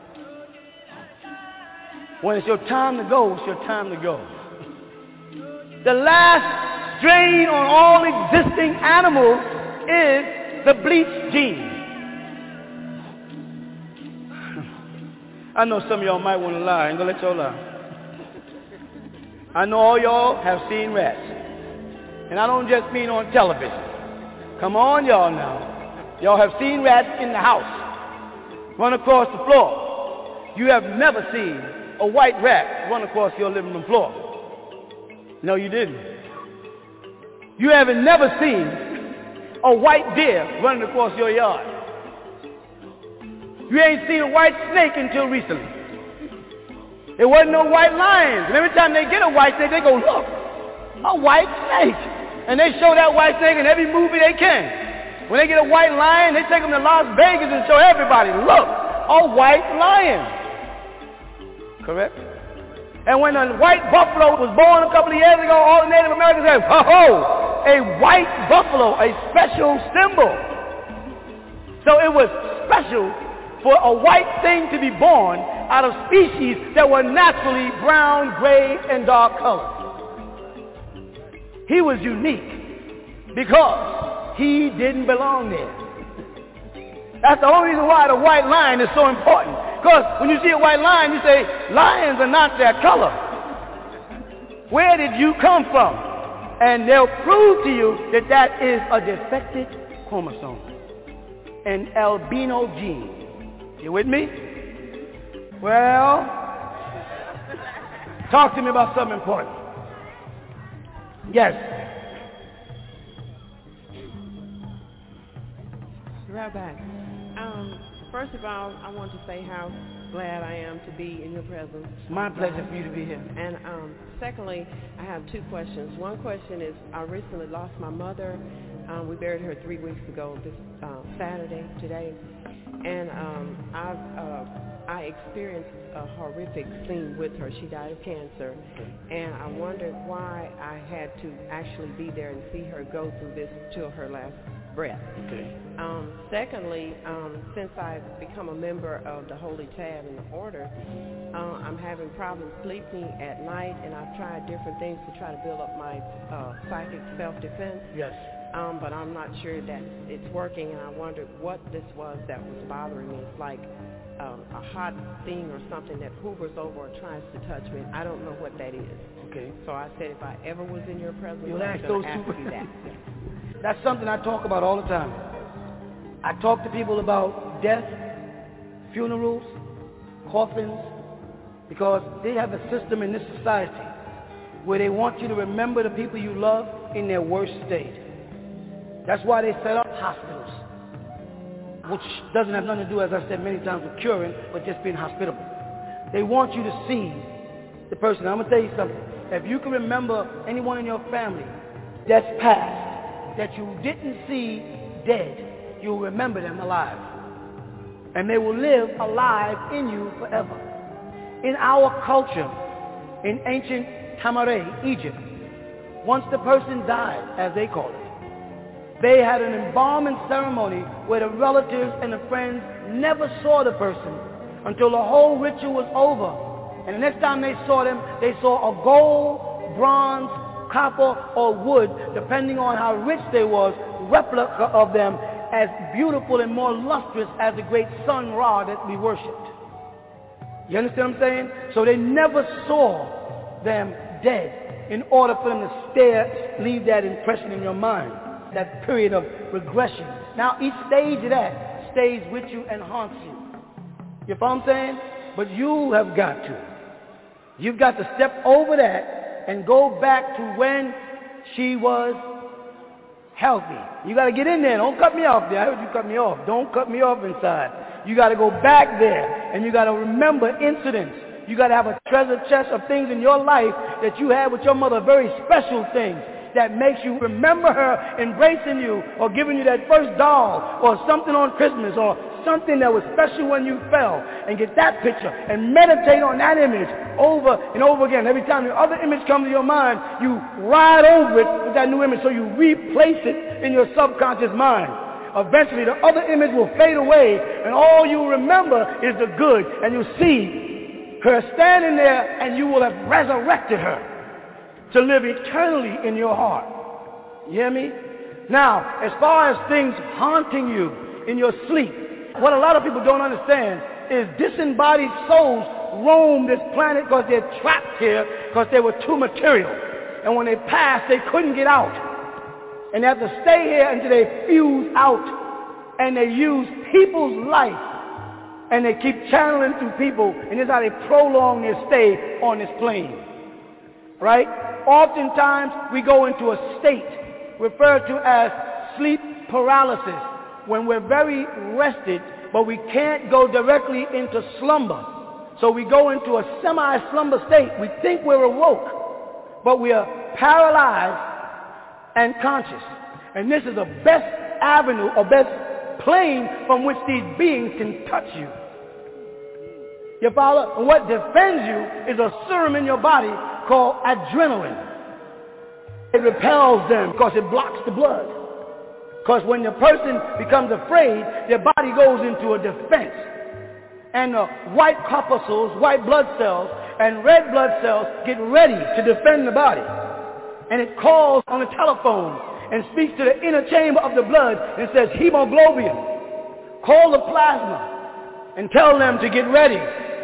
When it's your time to go, it's your time to go. The last strain on all existing animals is the bleach gene. I know some of y'all might want to lie. I ain't gonna let y'all lie. I know all y'all have seen rats. And I don't just mean on television. Come on, y'all now. Y'all have seen rats in the house run across the floor. You have never seen a white rat run across your living room floor. No, you didn't. You haven't never seen a white deer running across your yard. You ain't seen a white snake until recently. There wasn't no white lions. And every time they get a white snake, they go, look, a white snake. And they show that white snake in every movie they can. When they get a white lion, they take them to Las Vegas and show everybody, look, a white lion. Correct? And when a white buffalo was born a couple of years ago, all the Native Americans said, ho-ho, a white buffalo, a special symbol. So it was special for a white thing to be born out of species that were naturally brown, gray, and dark colored. He was unique because he didn't belong there. That's the only reason why the white lion is so important. Because when you see a white lion, you say, lions are not their color. Where did you come from? And they'll prove to you that that is a defective chromosome, an albino gene. You with me? Well, talk to me about something important. Yes. Right back. Um, first of all, I want to say how glad I am to be in your presence. My pleasure for you to be here. And um, secondly, I have two questions. One question is, I recently lost my mother. Um, we buried her three weeks ago, this uh, Saturday, today. And um, I've uh, I experienced a horrific scene with her. She died of cancer, and I wondered why I had to actually be there and see her go through this till her last breath. Okay. Um, secondly, um, since I've become a member of the Holy Tab in the Order, uh, I'm having problems sleeping at night, and I've tried different things to try to build up my uh, psychic self-defense. Yes. Um, but I'm not sure that it's working, and I wondered what this was that was bothering me. It's like um, a hot thing or something that hovers over or tries to touch me. I don't know what that is. Okay. So I said if I ever was in your presence, You'll I'm ask going those to ask two. you that. That's something I talk about all the time. I talk to people about death, funerals, coffins, because they have a system in this society where they want you to remember the people you love in their worst state. That's why they set up hospitals, which doesn't have nothing to do, as I said many times, with curing, but just being hospitable. They want you to see the person. I'm going to tell you something. If you can remember anyone in your family that's passed, that you didn't see dead, you'll remember them alive. And they will live alive in you forever. In our culture, in ancient Tamaray, Egypt, once the person died, as they call it, they had an embalming ceremony where the relatives and the friends never saw the person until the whole ritual was over. And the next time they saw them, they saw a gold, bronze, copper, or wood, depending on how rich they was, replica of them as beautiful and more lustrous as the great sun Ra that we worshipped. You understand what I'm saying? So they never saw them dead in order for them to stare, leave that impression in your mind, that period of regression. Now each stage of that stays with you and haunts you. You follow what I'm saying? But you have got to. You've got to step over that and go back to when she was healthy. You got to get in there. Don't cut me off there. I heard you cut me off. Don't cut me off inside. You got to go back there, and you got to remember incidents. You got to have a treasure chest of things in your life that you had with your mother, very special things that makes you remember her embracing you or giving you that first doll or something on Christmas or something that was special when you fell, and get that picture and meditate on that image over and over again. Every time the other image comes to your mind, you ride over it with that new image, so you replace it in your subconscious mind. Eventually the other image will fade away, and all you remember is the good, and you see her standing there, and you will have resurrected her to live eternally in your heart. You hear me? Now, as far as things haunting you in your sleep, what a lot of people don't understand is disembodied souls roam this planet because they're trapped here because they were too material. And when they passed, they couldn't get out. And they have to stay here until they fuse out. And they use people's life. And they keep channeling through people. And this is how they prolong their stay on this plane. Right? Oftentimes, we go into a state referred to as sleep paralysis, when we're very rested, but we can't go directly into slumber. So we go into a semi-slumber state. We think we're awoke, but we are paralyzed and conscious. And this is the best avenue or best plane from which these beings can touch you. You follow? And what defends you is a serum in your body called adrenaline. It repels them because it blocks the blood. Because when the person becomes afraid, their body goes into a defense. And the white corpuscles, white blood cells, and red blood cells get ready to defend the body. And it calls on the telephone and speaks to the inner chamber of the blood and says, hemoglobin, call the plasma and tell them to get ready.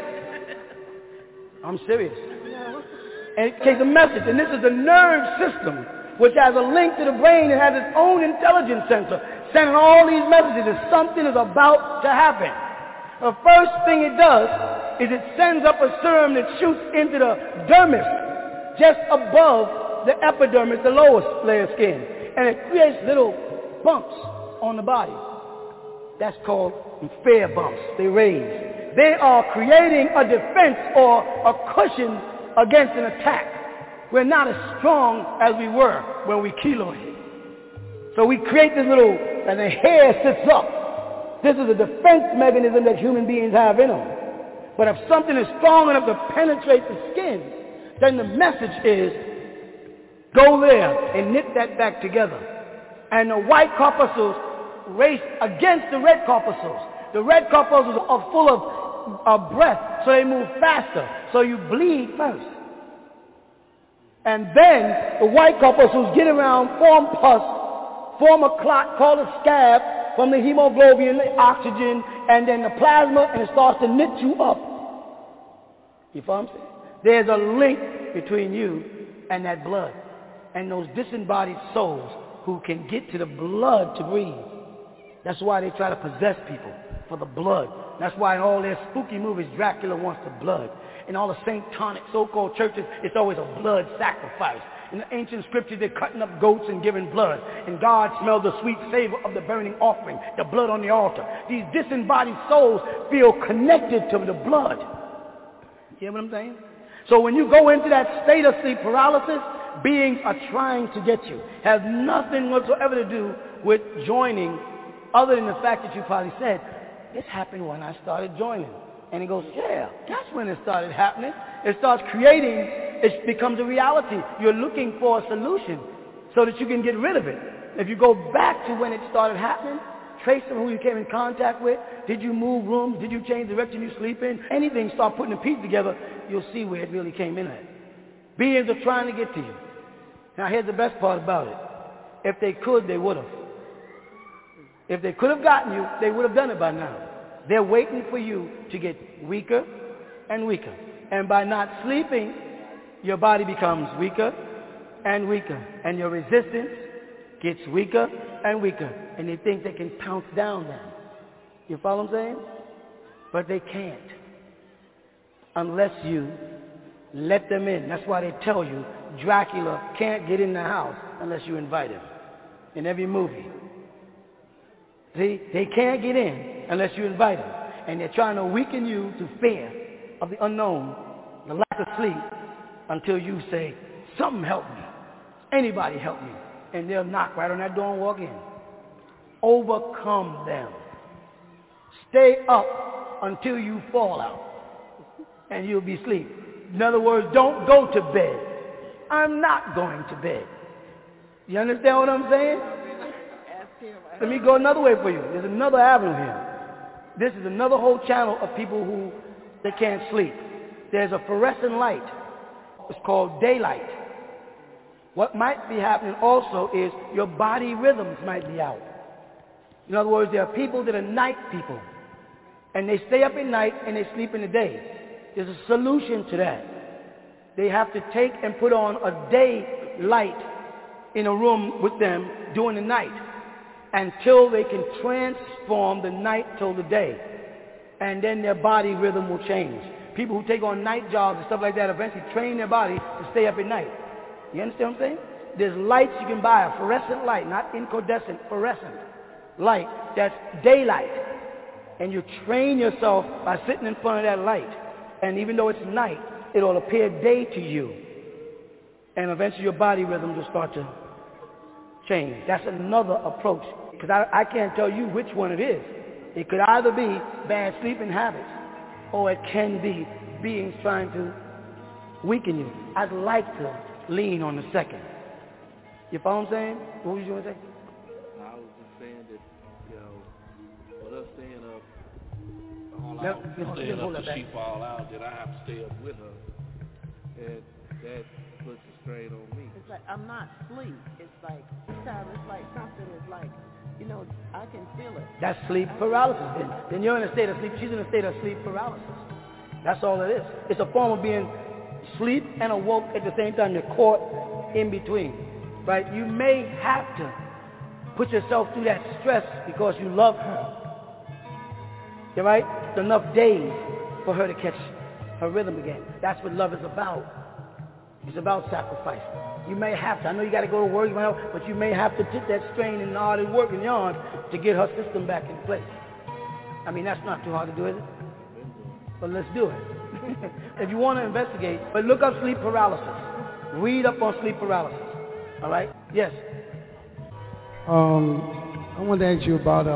I'm serious. And it takes a message, and this is the nerve system, which has a link to the brain and has its own intelligence sensor, sending all these messages that something is about to happen. The first thing it does is it sends up a serum that shoots into the dermis, just above the epidermis, the lowest layer of skin, and it creates little bumps on the body. That's called fear bumps. They raise. They are creating a defense or a cushion against an attack. We're not as strong as we were when we keloided. So we create this little, and the hair sits up. This is a defense mechanism that human beings have in them. But if something is strong enough to penetrate the skin, then the message is, go there and knit that back together. And the white corpuscles race against the red corpuscles. The red corpuscles are full of, of breath, so they move faster. So you bleed first. And then the white corpuscles get around, form pus, form a clot called a scab from the hemoglobin, the oxygen, and then the plasma, and it starts to knit you up. You follow what I'm saying? There's a link between you and that blood and those disembodied souls who can get to the blood to breathe. That's why they try to possess people, for the blood. That's why in all their spooky movies, Dracula wants the blood. In all the Satanic so-called churches, it's always a blood sacrifice. In the ancient scriptures, they're cutting up goats and giving blood. And God smells the sweet savor of the burning offering, the blood on the altar. These disembodied souls feel connected to the blood. You hear what I'm saying? So when you go into that state of sleep paralysis, beings are trying to get you. Has nothing whatsoever to do with joining, other than the fact that you probably said, this happened when I started joining. And he goes, yeah, that's when it started happening. It starts creating, it becomes a reality. You're looking for a solution so that you can get rid of it. If you go back to when it started happening, trace who you came in contact with, did you move rooms, did you change the direction you sleep in, anything, start putting the pieces together, you'll see where it really came in at. Beings are trying to get to you. Now here's the best part about it. If they could, they would have. If they could have gotten you, they would have done it by now. They're waiting for you to get weaker and weaker. And by not sleeping, your body becomes weaker and weaker. And your resistance gets weaker and weaker. And they think they can pounce down them. You follow what I'm saying? But they can't. Unless you let them in. That's why they tell you Dracula can't get in the house unless you invite him. In every movie. See, they can't get in unless you invite them. And they're trying to weaken you to fear of the unknown, the lack of sleep, until you say, something help me. Anybody help me. And they'll knock right on that door and walk in. Overcome them. Stay up until you fall out. And you'll be asleep. In other words, don't go to bed. I'm not going to bed. You understand what I'm saying? Let me go another way for you. There's another avenue here. This is another whole channel of people who they can't sleep. There's a fluorescent light. It's called daylight. What might be happening also is your body rhythms might be out. In other words, there are people that are night people. And they stay up at night and they sleep in the day. There's a solution to that. They have to take and put on a day light in a room with them during the night until they can transform the night till the day. And then their body rhythm will change. People who take on night jobs and stuff like that eventually train their body to stay up at night. You understand what I'm saying? There's lights you can buy, a fluorescent light, not incandescent, fluorescent light. That's daylight. And you train yourself by sitting in front of that light. And even though it's night, it'll appear day to you. And eventually your body rhythm will start to change. That's another approach. Because I, I can't tell you which one it is. It could either be bad sleeping habits, or it can be beings trying to weaken you. I'd like to lean on the second. You follow what I'm saying? What was you going to say? I was just saying that, you know, with us staying up, all No, out, no, staying hold up that till she back. fall out, that I have to stay up with her. And that puts a strain on me. It's like I'm not asleep. It's like each time it's like something is like, you know, I can feel it. That's sleep paralysis. Then, then you're in a state of sleep. She's in a state of sleep paralysis. That's all it is. It's a form of being asleep and awoke at the same time. You're caught in between. Right? You may have to put yourself through that stress because you love her. You're right? It's enough days for her to catch her rhythm again. That's what love is about. It's about sacrifice. You may have to. I know you got to go to work, you might, but you may have to put that strain and hard work and yarn to get her system back in place. I mean, that's not too hard to do, is it? But let's do it. If you want to investigate, but look up sleep paralysis. Read up on sleep paralysis. All right? Yes. Um, I wanted to ask you about um,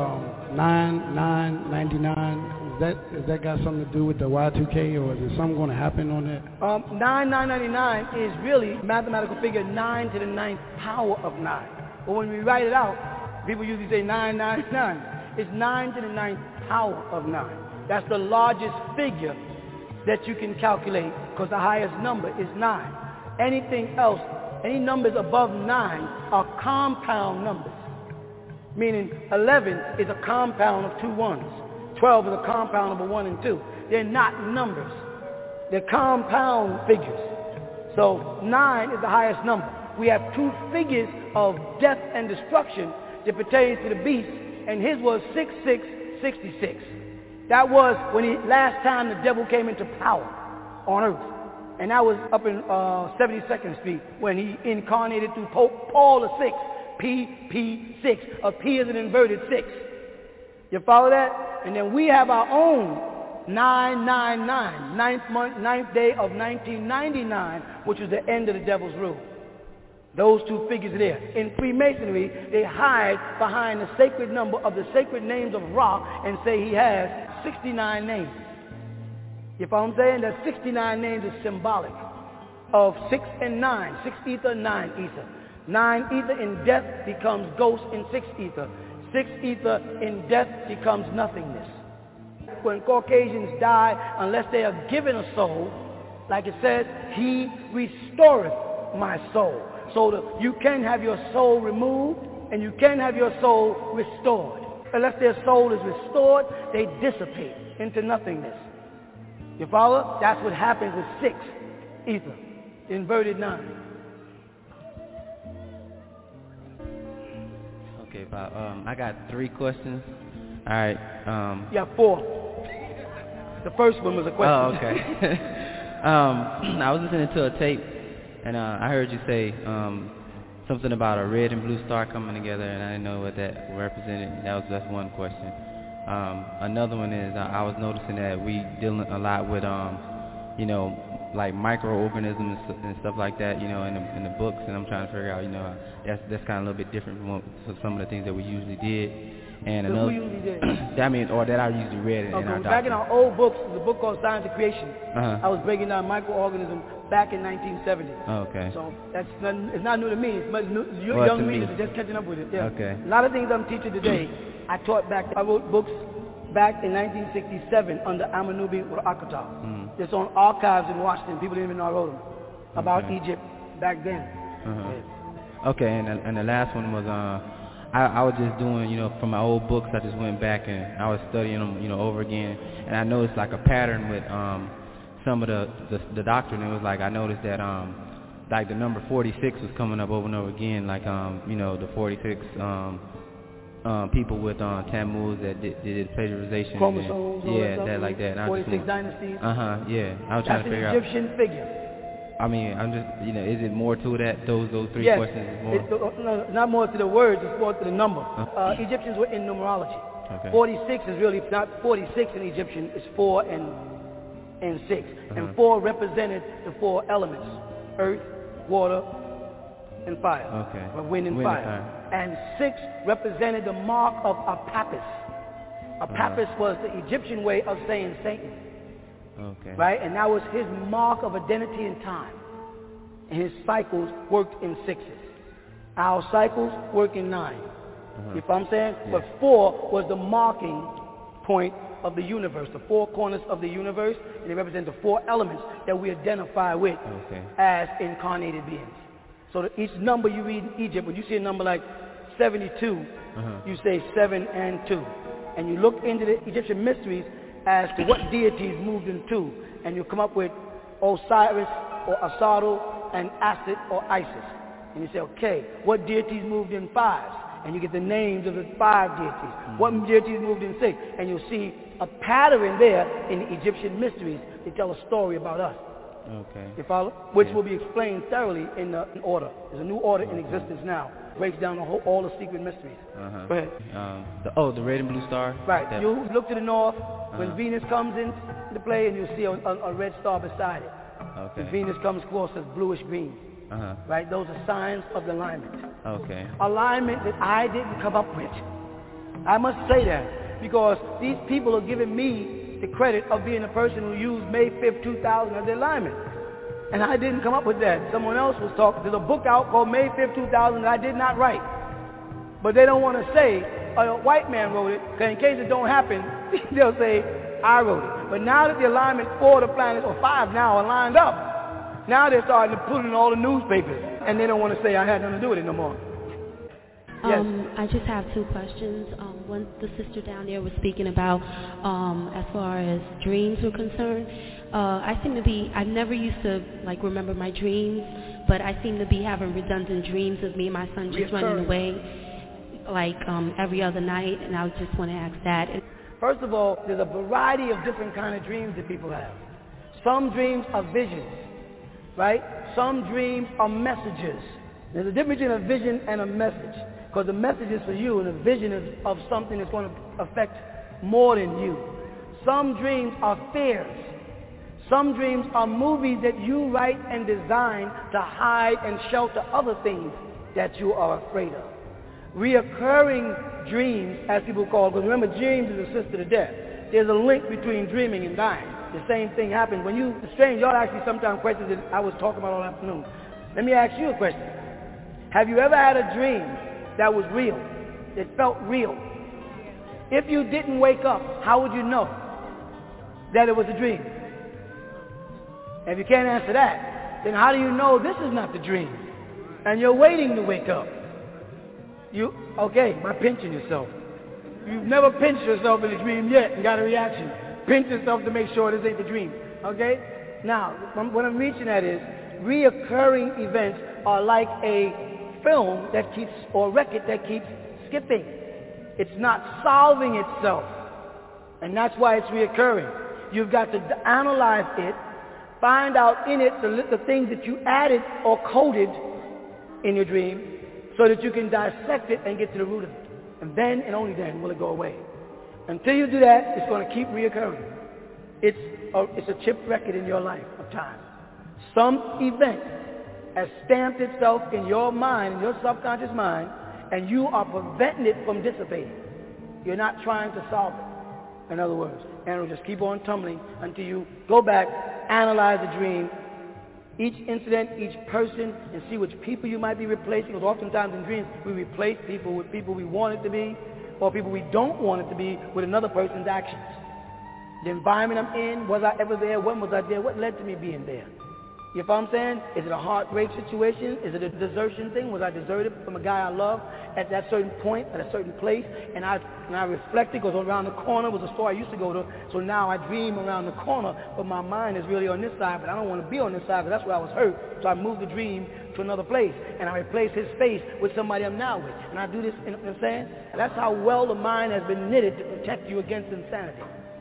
nine nine ninety-nine, is that, is that got something to do with the Y two K, or is there something going to happen on that? Um, nine nine ninety-nine is really mathematical figure nine to the ninth power of nine. But when we write it out, people usually say nine nine nine. It's nine to the ninth power of nine. That's the largest figure that you can calculate, because the highest number is nine. Anything else, any numbers above nine are compound numbers, meaning eleven is a compound of two ones. twelve is a compound of a one and two. They're not numbers. They're compound figures. So nine is the highest number. We have two figures of death and destruction that pertains to the beast, and his was six six sixty-six. That was when he, last time the devil came into power on earth. And that was up in uh, seventy-second Street when he incarnated through Pope Paul the Sixth, P P six. A P is an inverted six. You follow that? And then we have our own nine nine nine, ninth month, ninth day of nineteen ninety-nine, which was the end of the devil's rule. Those two figures are there. In Freemasonry, they hide behind the sacred number of the sacred names of Ra and say he has sixty-nine names. You follow what I'm saying? That sixty-nine names is symbolic of six and nine. Six ether, nine ether. Nine ether in death becomes ghost in six ether. Six ether in death becomes nothingness. When Caucasians die, unless they are given a soul, like it says, he restoreth my soul. So that you can have your soul removed and you can have your soul restored. Unless their soul is restored, they dissipate into nothingness. You follow? That's what happens with six ether, inverted nine. Okay, Bob. Um, I got three questions. All right. Um, yeah, four. The first one was a question. Oh, okay. um, I was listening to a tape, and uh, I heard you say um, something about a red and blue star coming together, and I didn't know what that represented. That was that's one question. Um, another one is uh, I was noticing that we dealing a lot with, um, you know, like microorganisms and stuff like that, you know, in the, in the books, and I'm trying to figure out, you know, that's that's kind of a little bit different from what, from some of the things that we usually did. And so another, who usually did? I mean, or that I usually read in, okay, in our back doctrine. in our old books, there's a book called Science of Creation. Uh-huh. I was breaking down microorganisms back in nineteen seventy. Oh, okay. So that's not, it's not new to me. It's much new, you, well, young me. readers are just catching up with it. Yeah. Okay. A lot of things I'm teaching today, I taught back. I wrote books back in nineteen sixty-seven under Amanubi Rakata. Mm. It's on archives in Washington. People didn't even know I wrote them about okay. Egypt back then. Uh-huh. Yeah. Okay, and and the last one was uh, I, I was just doing, you know, from my old books. I just went back and I was studying them, you know, over again, and I noticed like a pattern with um some of the the, the doctrine. It was like I noticed that um like the number forty-six was coming up over and over again, like um you know the forty-six um. Um, people with uh, Tammuz that did, did plagiarization. Chromosomes, and, yeah, that, that like that. forty-six dynasties. Uh huh. Yeah, I was trying to figure out. That's an Egyptian out. figure. I mean, I'm just, you know, is it more to that? Those those three yes. questions is more. It's, no, not more to the words. It's more to the number. Uh, uh, Egyptians were in numerology. Okay. forty-six is really not forty-six in Egyptian. It's four and and six, uh-huh. and four represented the four elements: earth, water, and fire. Okay. Or wind and wind fire. And fire. And six represented the mark of Apapis. Apapis uh-huh. was the Egyptian way of saying Satan. Okay. Right? And that was his mark of identity in time. And his cycles worked in sixes. Our cycles work in nine. Uh-huh. You know what I'm saying? Yeah. But four was the marking point of the universe, the four corners of the universe, and they represent the four elements that we identify with okay. as incarnated beings. So that each number you read in Egypt, when you see a number like seventy-two, uh-huh. you say seven and two. And you look into the Egyptian mysteries as to what deities moved in two. And you come up with Osiris or Asatru and Asit or Isis. And you say, okay, what deities moved in fives? And you get the names of the five deities. Mm-hmm. What deities moved in six? And you'll see a pattern there in the Egyptian mysteries that tell a story about us. Okay. You follow? Which yeah. will be explained thoroughly in the in order. There's a new order okay. in existence now. Breaks down the whole, all the secret mysteries. Uh-huh. Go ahead. Um, the, oh, the red and blue star? Right. That... You look to the north uh-huh. when Venus comes into play, and you'll see a, a, a red star beside it. Okay. When Venus comes close, it's bluish green. Uh-huh. Right? Those are signs of the alignment. Okay. Alignment that I didn't come up with. I must say that because these people are giving me the credit of being the person who used May fifth, two thousand as the alignment. And I didn't come up with that. Someone else was talking. There's a book out called May fifth, two thousand that I did not write. But they don't want to say a white man wrote it, because in case it don't happen, they'll say, I wrote it. But now that the alignment for the planets, or five now, are lined up, now they're starting to put it in all the newspapers. And they don't want to say I had nothing to do with it no more. Um, I just have two questions. Um, one, the sister down there was speaking about um, as far as dreams were concerned. Uh, I seem to be, I never used to like remember my dreams, but I seem to be having redundant dreams of me and my son just running away like um, every other night, and I just want to ask that. First of all, there's a variety of different kind of dreams that people have. Some dreams are visions, right? Some dreams are messages. There's a difference between a vision and a message. Because the message is for you, and the vision is of something that's going to affect more than you. Some dreams are fears. Some dreams are movies that you write and design to hide and shelter other things that you are afraid of. Reoccurring dreams, as people call it, because remember, dreams is a sister to death. There's a link between dreaming and dying. The same thing happens. When you, it's strange, y'all ask me sometimes questions that I was talking about all afternoon. Let me ask you a question. Have you ever had a dream that was real, that felt real? If you didn't wake up, how would you know that it was a dream? And if you can't answer that, then how do you know this is not the dream? And you're waiting to wake up. You, okay, by pinching yourself. You've never pinched yourself in a dream yet and got a reaction. Pinch yourself to make sure this ain't the dream. Okay? Now, what I'm reaching at is, reoccurring events are like a film that keeps, or record that keeps skipping. It's not solving itself. And that's why it's reoccurring. You've got to analyze it, find out in it the, the things that you added or coded in your dream so that you can dissect it and get to the root of it. And then and only then will it go away. Until you do that, it's going to keep reoccurring. It's a, it's a chip record in your life of time. Some event has stamped itself in your mind, in your subconscious mind, and you are preventing it from dissipating. You're not trying to solve it, in other words. And it'll just keep on tumbling until you go back, analyze the dream, each incident, each person, and see which people you might be replacing. Because oftentimes in dreams, we replace people with people we want it to be, or people we don't want it to be with another person's actions. The environment I'm in, was I ever there? When was I there? What led to me being there? You know what I'm saying? Is it a heartbreak situation? Is it a desertion thing? Was I deserted from a guy I love at that certain point, at a certain place? And I and I reflected, because around the corner was a store I used to go to, so now I dream around the corner, but my mind is really on this side, but I don't want to be on this side, because that's where I was hurt. So I moved the dream to another place, and I replace his face with somebody I'm now with. And I do this, you know what I'm saying? And that's how well the mind has been knitted to protect you against insanity.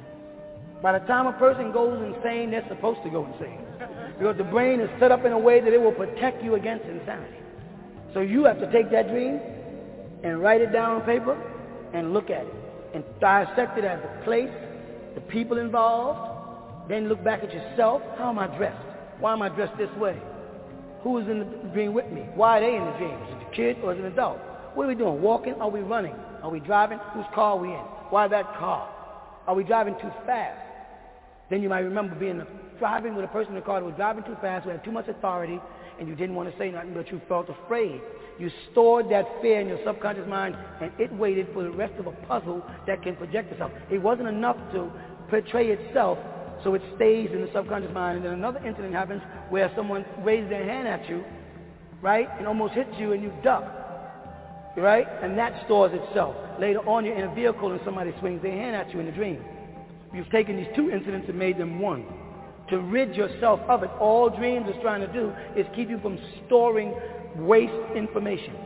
By the time a person goes insane, they're supposed to go insane. Because the brain is set up in a way that it will protect you against insanity. So you have to take that dream and write it down on paper and look at it and dissect it as the place, the people involved, then look back at yourself. How am I dressed? Why am I dressed this way? Who is in the dream with me? Why are they in the dream? Is it a kid or is it an adult? What are we doing? Walking? Are we running? Are we driving? Whose car are we in? Why that car? Are we driving too fast? Then you might remember being a, driving with a person in the car that was driving too fast, who had too much authority, and you didn't want to say nothing, but you felt afraid. You stored that fear in your subconscious mind, and it waited for the rest of a puzzle that can project itself. It wasn't enough to portray itself, so it stays in the subconscious mind. And then another incident happens where someone raises their hand at you, right, and almost hits you, and you duck, right? And that stores itself. Later on, you're in a vehicle, and somebody swings their hand at you in a dream. You've taken these two incidents and made them one. To rid yourself of it, all dreams is trying to do is keep you from storing waste information.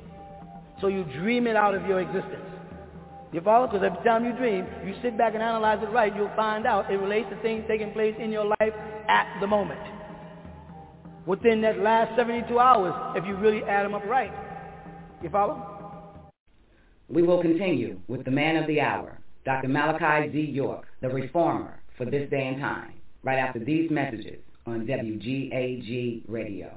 So you dream it out of your existence. You follow? Because every time you dream, you sit back and analyze it right, you'll find out it relates to things taking place in your life at the moment. Within that last seventy-two hours, if you really add them up right. You follow? We will continue with the man of the hour, Doctor Malachi Z. York, the reformer for this day and time, right after these messages on W G A G Radio.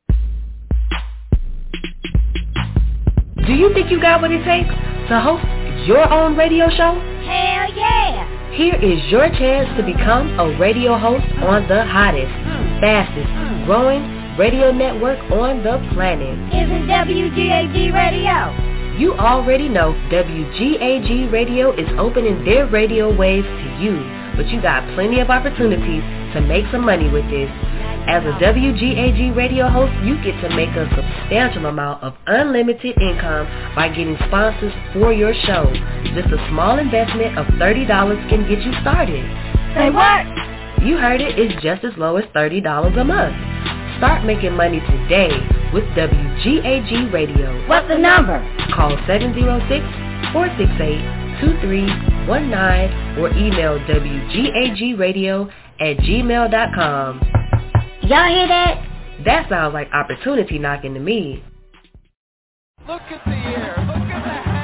Do you think you got what it takes to host your own radio show? Hell yeah! Here is your chance to become a radio host on the hottest, fastest, growing radio network on the planet. Isn't W G A G Radio? You already know W G A G Radio is opening their radio waves to you, but you got plenty of opportunities to make some money with this. As a W G A G radio host, you get to make a substantial amount of unlimited income by getting sponsors for your show. Just a small investment of thirty dollars can get you started. Say what? You heard it, it's just as low as thirty dollars a month. Start making money today with W G A G Radio. What's the number? Call seven oh six, four six eight, two three one nine or email W G A G radio at gmail dot com. Y'all hear that? That sounds like opportunity knocking to me. Look at the air. Look at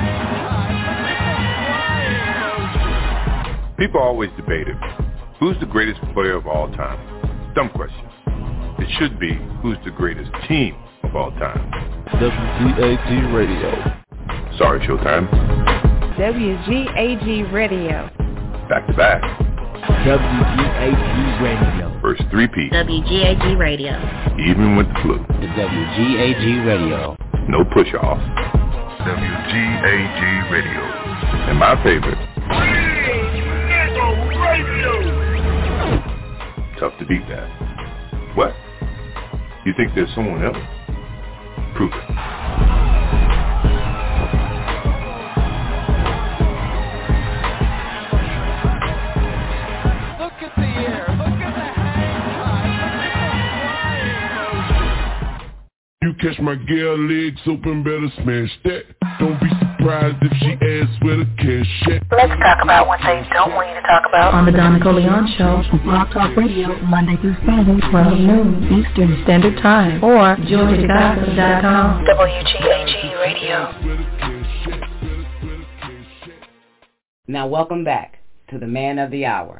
the hang. People always debate it. Who's the greatest player of all time? Dumb question. It should be, who's the greatest team of all time? W G A G Radio. Sorry, Showtime. W G A G Radio. Back to back. W G A G Radio. First three-peat. W G A G Radio. Even with the flu. The W G A G Radio. No push-off. W G A G Radio. And my favorite. Radio. Tough to beat that. What? You think there's someone else? Prove it. Look at the air. Look at the hang. You catch my girl legs open, better smash that. Don't be surprised if she asks where the cash at. Let's talk about what they don't want you to talk about. On the Donna Corleone Show, Blog Talk Radio, Monday through Friday, twelve noon Eastern Standard Time, or Georgia Gossip dot com. W G A G Radio. Now welcome back to the Man of the Hour.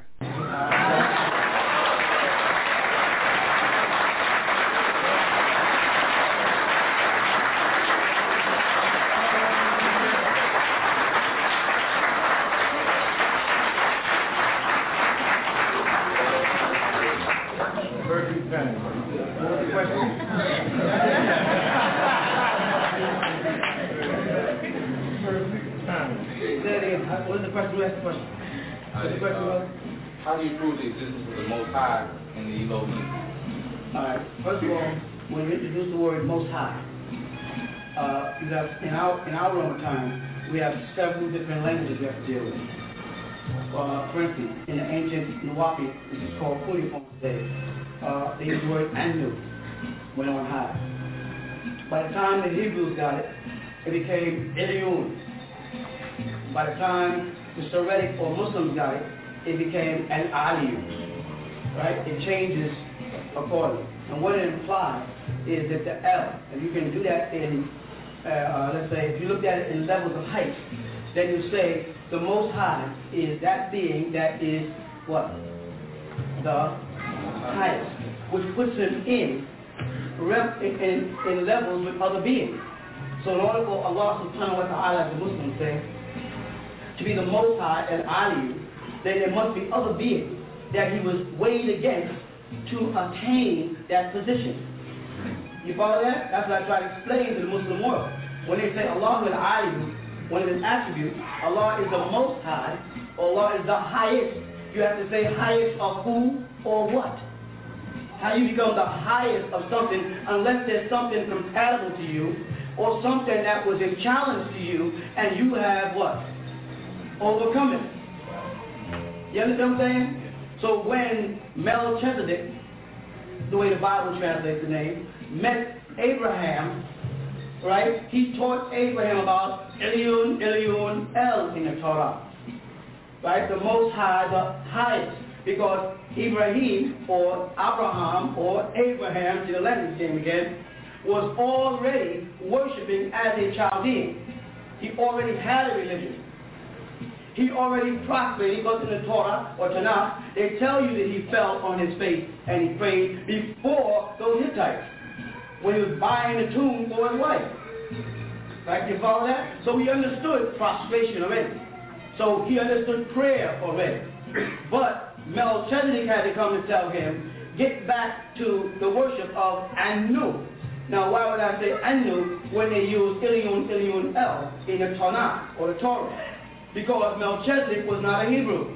What is the question? Ask the question. What's the question, brother? How do you prove the existence of the Most High in the Elohim? All right. First of all, when you introduce the word Most High, uh, you have in our in our own time we have several different languages we have to deal with. Uh, for instance, in the ancient Nuwapi, which is called Kuniform today, uh, they use the word Anu, went on high. By the time the Hebrews got it, it became Elion. By the time the Soretic or Muslims got it, it became an Aliyu. Right? It changes accordingly. And what it implies is that the L, and you can do that in, uh, uh, let's say, if you look at it in levels of height, then you say the Most High is that being that is what? The highest, which puts him in, rep, in, in, in levels with other beings. So in order for Allah subhanahu wa ta'ala, as the Muslims say, to be the Most High and Aliyu, then there must be other beings that he was weighed against to attain that position. You follow that? That's what I try to explain to the Muslim world. When they say Allah and Aliyu, one of his attributes, Allah is the Most High, Allah is the highest. You have to say highest of who or what? How you become the highest of something unless there's something compatible to you or something that was a challenge to you and you have what? Overcome it. You understand what I'm saying? So when Melchizedek, the way the Bible translates the name, met Abraham, right? He taught Abraham about Elion, Elion, El in the Torah. Right? The Most High, the highest. Because Ibrahim or Abraham or Abraham, to the language name again, was already worshiping as a Chaldean. He already had a religion. He already prostrated, because in the Torah or Tanakh, they tell you that he fell on his face and he prayed before those Hittites, when he was buying the tomb for his wife. Right? You follow that? So he understood prostration already. So he understood prayer already. But Melchizedek had to come and tell him, get back to the worship of Anu. Now, why would I say Anu when they use Ilion, Ilion El in the Tanakh or the Torah? Because Melchizedek was not a Hebrew.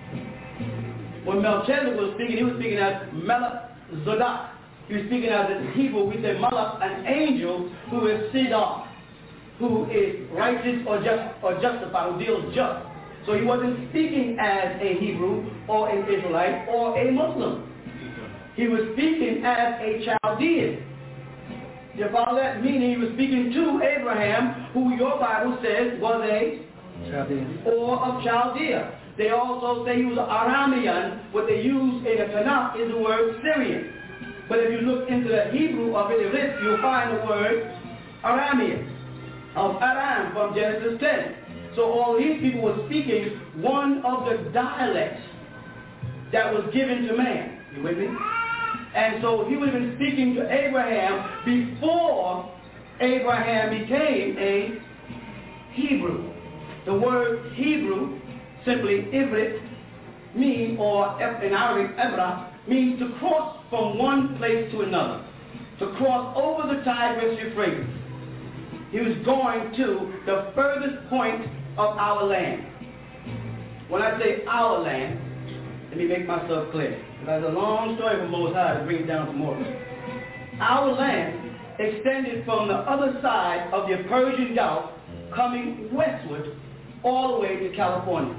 When Melchizedek was speaking, he was speaking as Melech Zodak. He was speaking as in Hebrew, we say Malach, an angel who is Sidon, who is righteous or just or justified, who deals just. So he wasn't speaking as a Hebrew or an Israelite or a Muslim. He was speaking as a Chaldean. You follow that? Meaning he was speaking to Abraham, who your Bible says was a Chaldean or of Chaldea. They also say he was an Aramean. What they use in the Tanakh is the word Syrian. But if you look into the Hebrew of it, you'll find the word Aramean, of Aram from Genesis ten. So all these people were speaking one of the dialects that was given to man. You with me? And so he would have been speaking to Abraham before Abraham became a Hebrew. The word Hebrew, simply Ivrit, mean, or in Arabic, Ebra, means to cross from one place to another, to cross over the Tigris Euphrates. He was going to the furthest point of our land. When I say our land, let me make myself clear. That's a long story for Most High to bring it down to more. Our land extended from the other side of the Persian Gulf, coming westward all the way to California.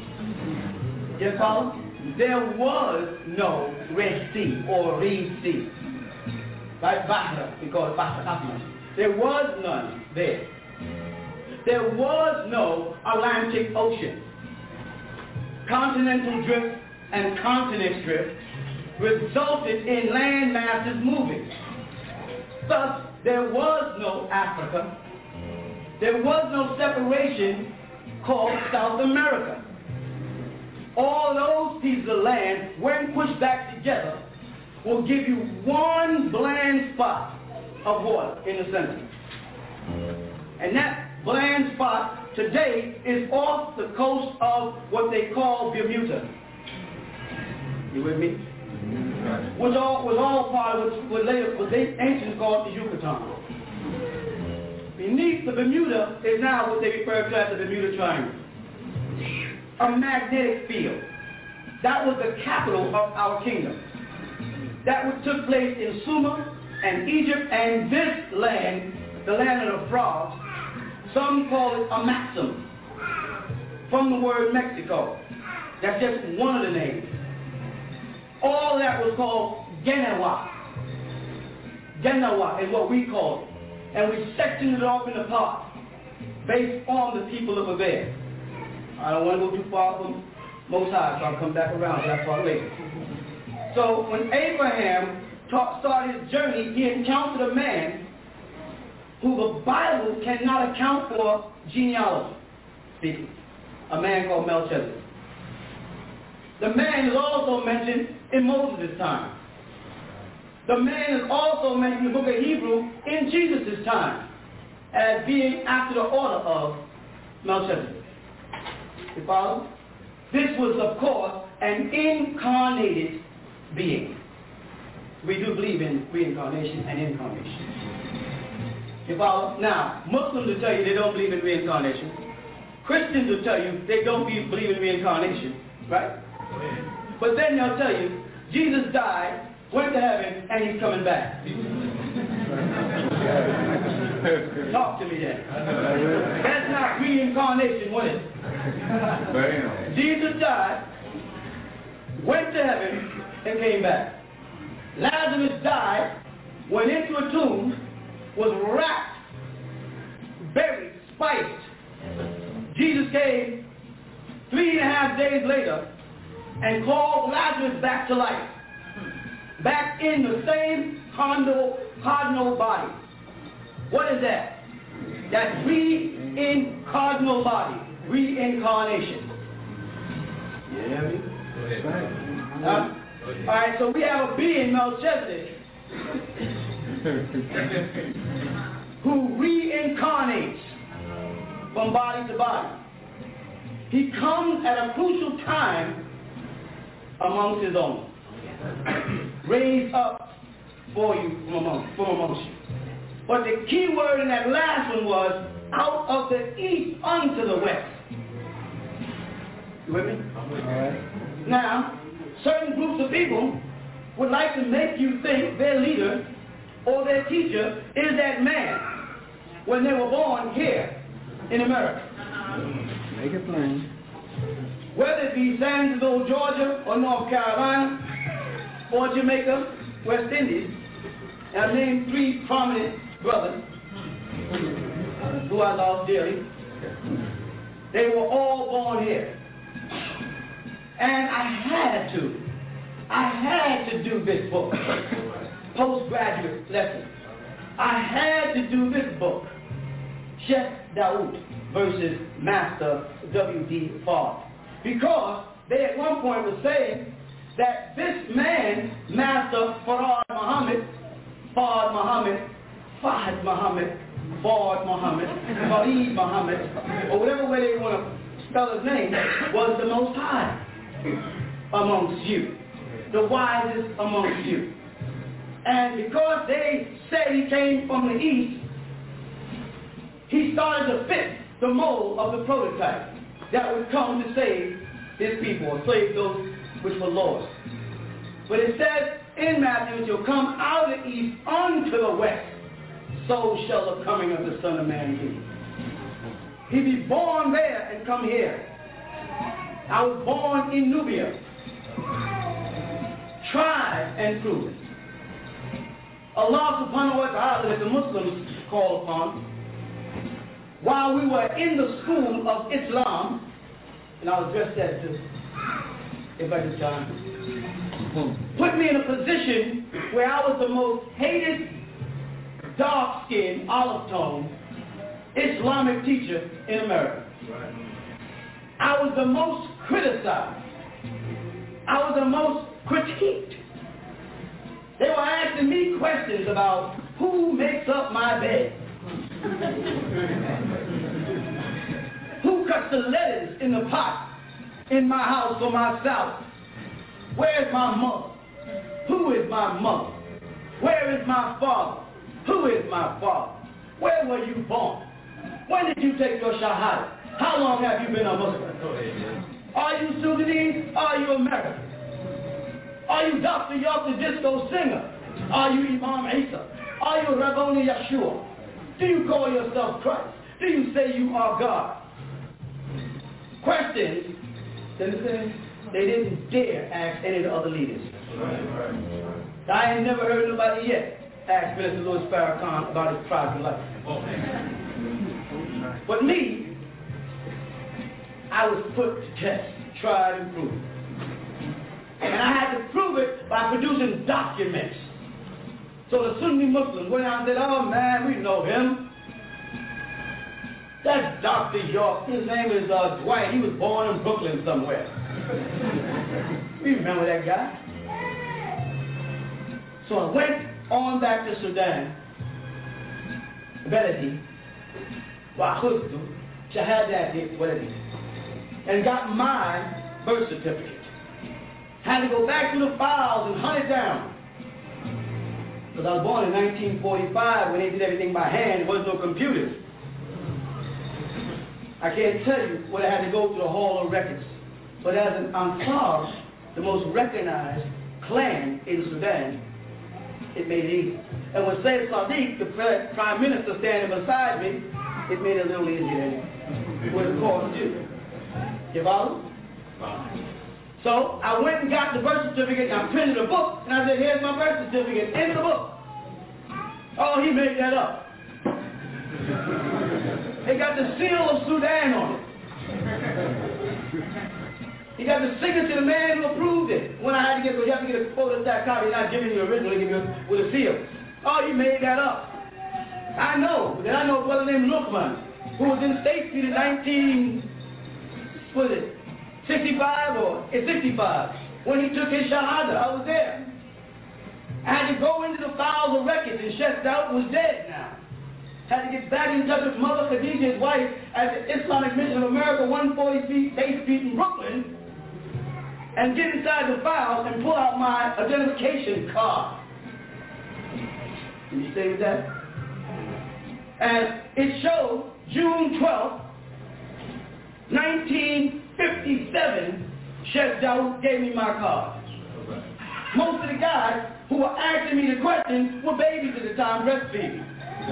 You follow? There was no Red Sea or Reed Sea. Right? Bahra, we call it Bahra Ahmad. There was none there. There was no Atlantic Ocean. Continental drift and continent drift resulted in land masses moving. Thus, there was no Africa. There was no separation called South America. All those pieces of land, when pushed back together, will give you one bland spot of water in the center. And that bland spot today is off the coast of what they call Bermuda. You with me? Was all was all part of what, what later what they ancients called the Yucatan. Beneath the Bermuda is now what they refer to as the Bermuda Triangle. A magnetic field. That was the capital of our kingdom. That what took place in Sumer and Egypt, and this land, the land of the frogs, some call it a Maxim, from the word Mexico. That's just one of the names. All that was called Genawa. Genawa is what we call it. And we sectioned it off into parts based on the people that were there. I don't want to go too far from Most High, so I'll come back around to that part later. So when Abraham ta- started his journey, he encountered a man who the Bible cannot account for genealogy speaking. A man called Melchizedek. The man is also mentioned in Moses' time. The man is also mentioned in the book of Hebrew in Jesus' time as being after the order of Melchizedek. You follow? This was, of course, an incarnated being. We do believe in reincarnation and incarnation. You follow? Now, Muslims will tell you they don't believe in reincarnation. Christians will tell you they don't believe in reincarnation, right? But then they'll tell you Jesus died, went to heaven, and he's coming back. Talk to me then. That's not reincarnation, was it? Jesus died, went to heaven, and came back. Lazarus died, went into a tomb, was wrapped, buried, spiced. Jesus came three and a half days later and called Lazarus back to life. Back in the same cardinal, cardinal body. What is that? That's re-in-cardinal body. Reincarnation. You hear me? Uh, all right, so we have a being, Melchizedek, who reincarnates from body to body. He comes at a crucial time amongst his own. Raised up for you from amongst, from amongst you. But the key word in that last one was out of the east unto the west. You with me? I'm with you. All right. Now, certain groups of people would like to make you think their leader or their teacher is that man when they were born here in America. Make it plain. Whether it be San Antonio, Georgia, or North Carolina, or Jamaica, West Indies, and I named three prominent brothers who I lost dearly. They were all born here. And I had to, I had to do this book, postgraduate lesson. I had to do this book, Chef Daoud versus Master W D Fard. Because they at one point were saying that this man, Master Farad Muhammad, Fard Muhammad, Fahd Muhammad, Fard Muhammad, Farid Muhammad, or whatever way they want to spell his name, was the Most High amongst you, the wisest amongst you. And because they said he came from the east, he started to fit the mold of the prototype that would come to save his people, or save those which were lost. But it says in Matthew, it shall come out of the east unto the west, so shall the coming of the Son of Man be. He be born there and come here. I was born in Nubia. Tried and proven. Allah subhanahu wa ta'ala, that the Muslims call upon, while we were in the school of Islam, and I'll address that too, if I get time, put me in a position where I was the most hated, dark-skinned, olive-toned Islamic teacher in America. I was the most criticized. I was the most critiqued. They were asking me questions about who makes up my bed, who cuts the lettuce in the pot in my house for myself, where's my mother, who is my mother, where is my father, who is my father, where were you born, when did you take your shahada, how long have you been a Muslim, are you Sudanese, are you American? Are you Doctor York the disco singer? Are you Imam Isa? Are you Rabboni Yeshua? Do you call yourself Christ? Do you say you are God? Questions they didn't dare ask any of the other leaders. I ain't never heard nobody yet ask Minister Louis Farrakhan about his private life. But me, I was put to test, tried and proved. And I had to prove it by producing documents. So the Sunni Muslims went out and said, oh man, we know him. That's Doctor York. His name is uh, Dwight. He was born in Brooklyn somewhere. We remember that guy. So I went on back to Sudan, Beledi, Wahuzdu, Shahadati, whatever, and got my birth certificate. Had to go back to the files and hunt it down. Because I was born in nineteen forty-five when they did everything by hand. There was no computers. I can't tell you what I had to go through the Hall of Records. But as an Ansar, the most recognized clan in Sudan, it made it easy. And with Sayyid Sadiq, the prime minister standing beside me, it made it a little easier. What it cost you. You follow? So I went and got the birth certificate and I printed a book and I said, here's my birth certificate in the book. Oh, he made that up. They got the seal of Sudan on it. He got the signature of the man who approved it. When I had to get, you have to get a photostat copy, not giving you originally, give you with a seal. Oh, you made that up. I know. Then I know a brother named Lukman, who was in State Street in nineteen, what is it, sixty-five or sixty-five, when he took his shahada. I was there. I had to go into the files of records, and Sheikh Daoud was dead now. had to get back in touch with Mother Khadija, his wife, at the Islamic Mission of America, one forty feet, Bay Street in Brooklyn, and get inside the files and pull out my identification card. Can you stay with that? And it showed June twelfth, nineteen fifty-seven, Chef Daoud gave me my card. Most of the guys who were asking me the questions were babies at the time, breastfeeding.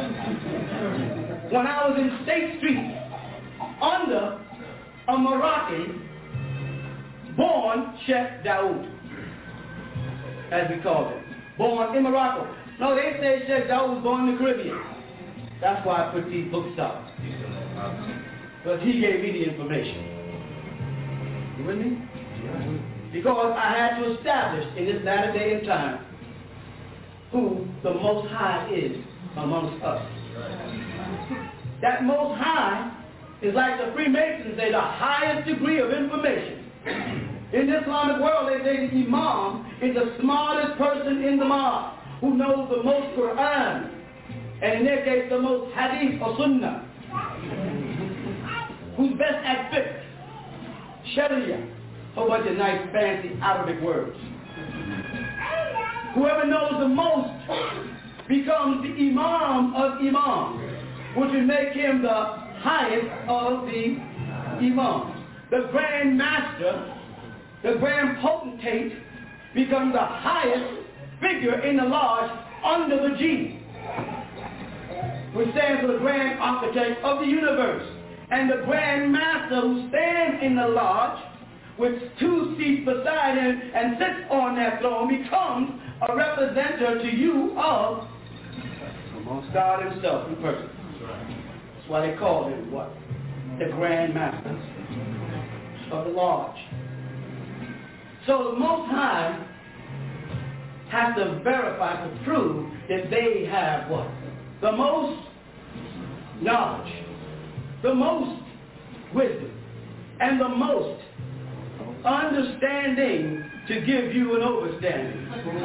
When I was in State Street, under a Moroccan, born Chef Daoud, as we call it, born in Morocco. No, they say Chef Daoud was born in the Caribbean. That's why I put these books out. Because he gave me the information. You with me? Because I had to establish in this latter day and time who the Most High is amongst us. That Most High is like the Freemasons say, the highest degree of information. In the Islamic world, they say the Imam is the smartest person in the mosque who knows the most Quran, and in their case, the most Hadith or Sunnah, who's best at fiqh, Sharia, a whole bunch of nice, fancy Arabic words. Whoever knows the most becomes the Imam of Imams, which would make him the highest of the Imams. The Grand Master, the Grand Potentate, becomes the highest figure in the lodge under the G, which stands for the Grand Architect of the universe. And the Grand Master who stands in the lodge with two seats beside him and sits on that throne becomes a representative to you of amongst God himself in person. That's why they call him what? The Grand Master of the lodge. So the Most High has to verify to prove that they have what? The most knowledge, the most wisdom, and the most understanding to give you an overstanding.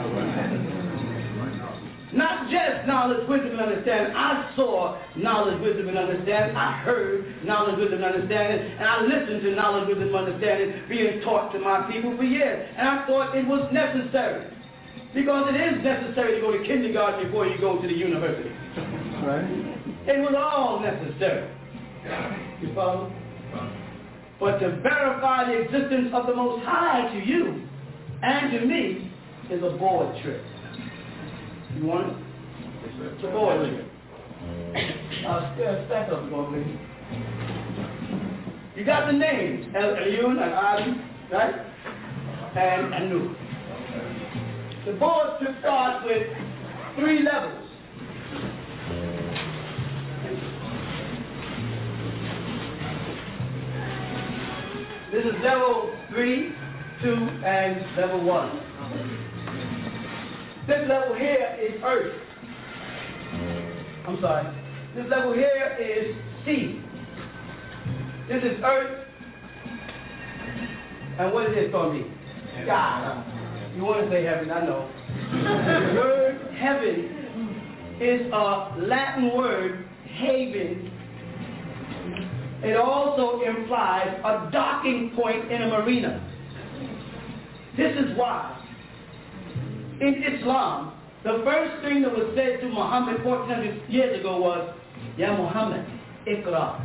Not just knowledge, wisdom, and understanding. I saw knowledge, wisdom, and understanding. I heard knowledge, wisdom, and understanding. And I listened to knowledge, wisdom, and understanding being taught to my people for years. And I thought it was necessary. Because it is necessary to go to kindergarten before you go to the university. Right? It was all necessary. You follow? But to verify the existence of the Most High to you and to me is a board trick. You want it? It's a board trick. Uh, stack up, please. You got the names, El-Ayun and Ali, right? And Anu. The board trick starts with three levels. This is level three, two, and level one. This level here is Earth. I'm sorry. This level here is sea. This is Earth. And what is this going to be? Sky. You want to say heaven, I know. The word heaven is a Latin word, haven. It also implies a docking point in a marina. This is why, in Islam, the first thing that was said to Muhammad fourteen hundred years ago was, Ya Muhammad, Iqra.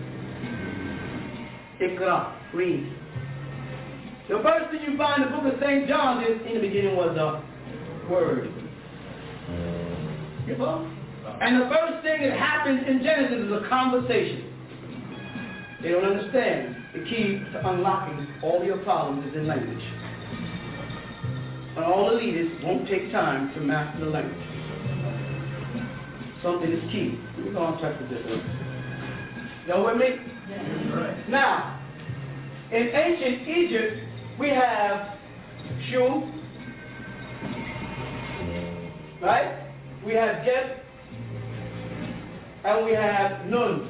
Iqra, read. The first thing you find in the book of Saint John is, in the beginning was a word. You know? And the first thing that happens in Genesis is a conversation. They don't understand. The key to unlocking all your problems is in language. And all the leaders won't take time to master the language. Something is key. Let me go on and check this one. Y'all with me? Yeah. Right. Now, in ancient Egypt, we have Shu, right? We have Get, and we have Nun.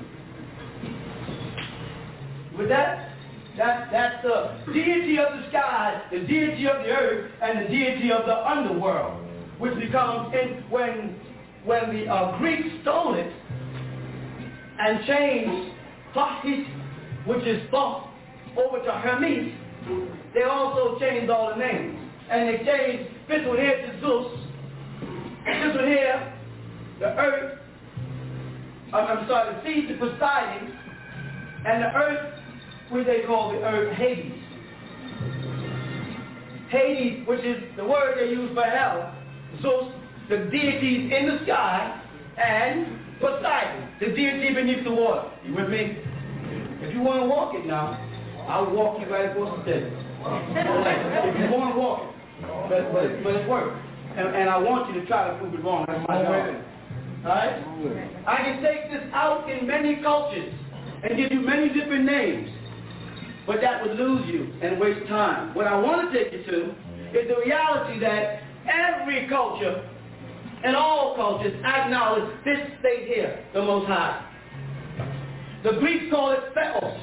With that, that, that's the deity of the sky, the deity of the earth, and the deity of the underworld, which becomes, in, when, when the uh, Greeks stole it, and changed Tahit, which is Thoth, over to Hermes, they also changed all the names. And they changed this one here to Zeus, this one here, the earth, I'm, I'm sorry, the sea to Poseidon, and the earth, which they call the earth Hades. Hades, which is the word they use for hell, Zeus, the deities in the sky, and Poseidon, the deity beneath the water. You with me? If you want to walk it now, I'll walk you right across the desert. If you want to walk it. But, but, but it works. And, and I want you to try to prove it wrong. That's my job. Alright? I can take this out in many cultures and give you many different names. But that would lose you and waste time. What I want to take you to is the reality that every culture and all cultures acknowledge this state here, the Most High. The Greeks call it Theos.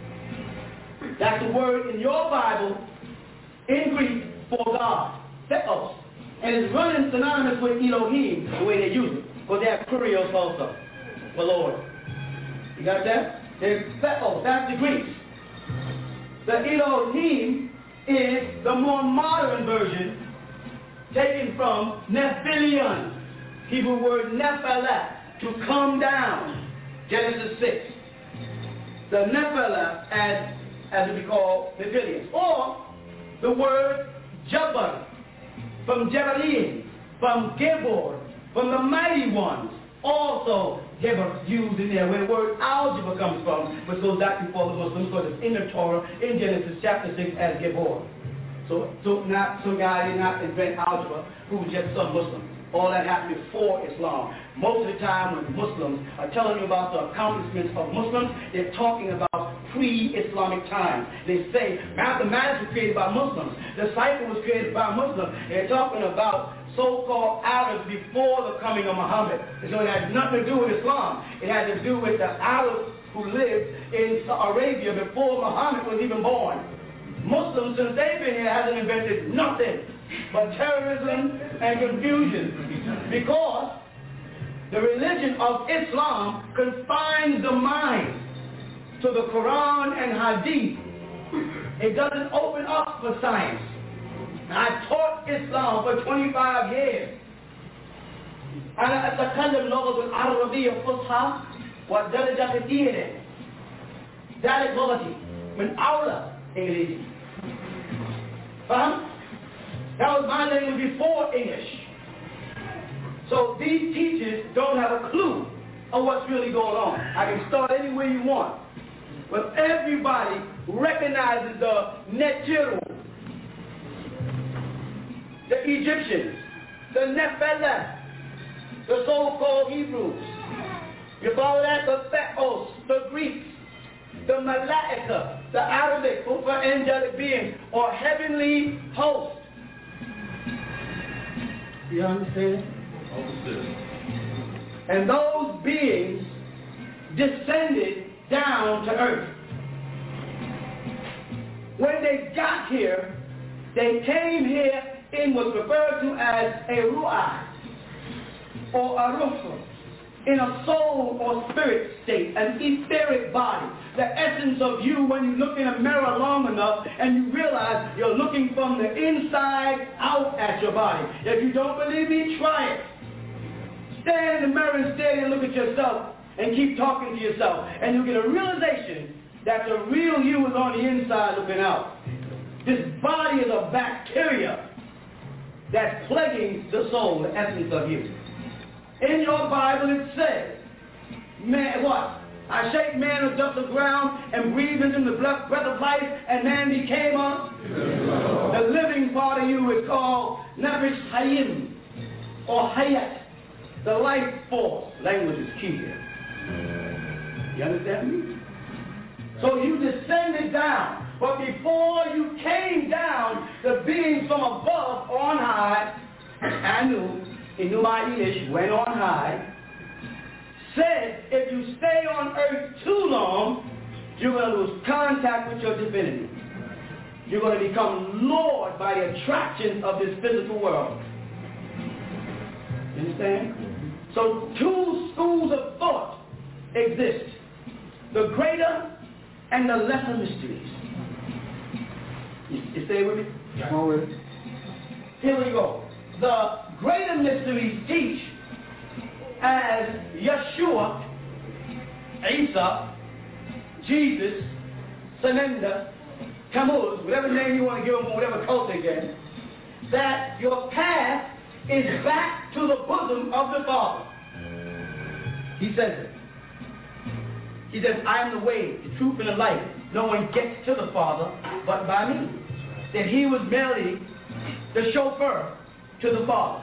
That's the word in your Bible, in Greek, for God. Theos. And it's running synonymous with Elohim, the way they use it. Because they have Kurios also, the Lord. You got that? There's Theos, that's the Greeks. The Elohim is the more modern version taken from Nephilion, Hebrew word Nephilah, to come down, Genesis six. The Nephilah, as, as we call Nephilion. Or the word Jabbar, from Jabbalim, from Gibor, from the mighty ones. Also, Gibor used in there, where the word algebra comes from, which goes back before the Muslims, because it's in the Torah, in Genesis chapter six, as Gibor. So, so not some guy did not invent algebra who was just some Muslim. All that happened before Islam. Most of the time when Muslims are telling you about the accomplishments of Muslims, they're talking about pre-Islamic times. They say mathematics was created by Muslims. The cipher was created by Muslims. They're talking about so-called Arabs before the coming of Muhammad. And so it had nothing to do with Islam. It had to do with the Arabs who lived in Arabia before Muhammad was even born. Muslims, since they've been here, hasn't invented nothing but terrorism and confusion, because the religion of Islam confines the mind to the Quran and Hadith. It doesn't open up for science. I taught Islam for twenty-five years. أنا أتكلم اللغة العربية الفصحى والدرجة كثيرة. ذلك لغتي من أولى إنجليزي. فهم؟ That was my language before English. So these teachers don't have a clue of what's really going on. I can start anywhere you want. But everybody recognizes the Neteru, the Egyptians, the Nephilim, the so-called Hebrews. You follow that? The Theos, the Greeks, the Malaika, the Arabic, or angelic beings, or heavenly hosts. You understand? Understood. And those beings descended down to earth. When they got here, they came here in what's referred to as a ru'ah, or a ruh, in a soul or spirit state, an etheric body. The essence of you when you look in a mirror long enough and you realize you're looking from the inside out at your body. If you don't believe me, try it. Stand in the mirror and stare and look at yourself and keep talking to yourself. And you'll get a realization that the real you is on the inside looking out. This body is a bacteria that's plaguing the soul, the essence of you. In your Bible it says, man, what? I shake man of dust of ground and breathe into the breath of life, and man became a... The living part of you is called Nefesh Hayim, or Hayat, the life force. Language is key here. You understand me? So you descended down, but before you came down, the beings from above on high, Anu, Enuma Elish, went on high, said if you stay on earth too long, you're going to lose contact with your divinity. You're going to become lured by the attraction of this physical world. You understand? So two schools of thought exist. The greater and the lesser mysteries. You, you stay with me? Come on with it. Here we go. The greater mysteries teach as Yeshua, Isa, Jesus, Sananda, Tammuz, whatever name you want to give them, or whatever cult they get, that your path is back to the bosom of the Father. He says it. He says, I am the way, the truth, and the life. No one gets to the Father but by me. That he was merely the chauffeur to the Father.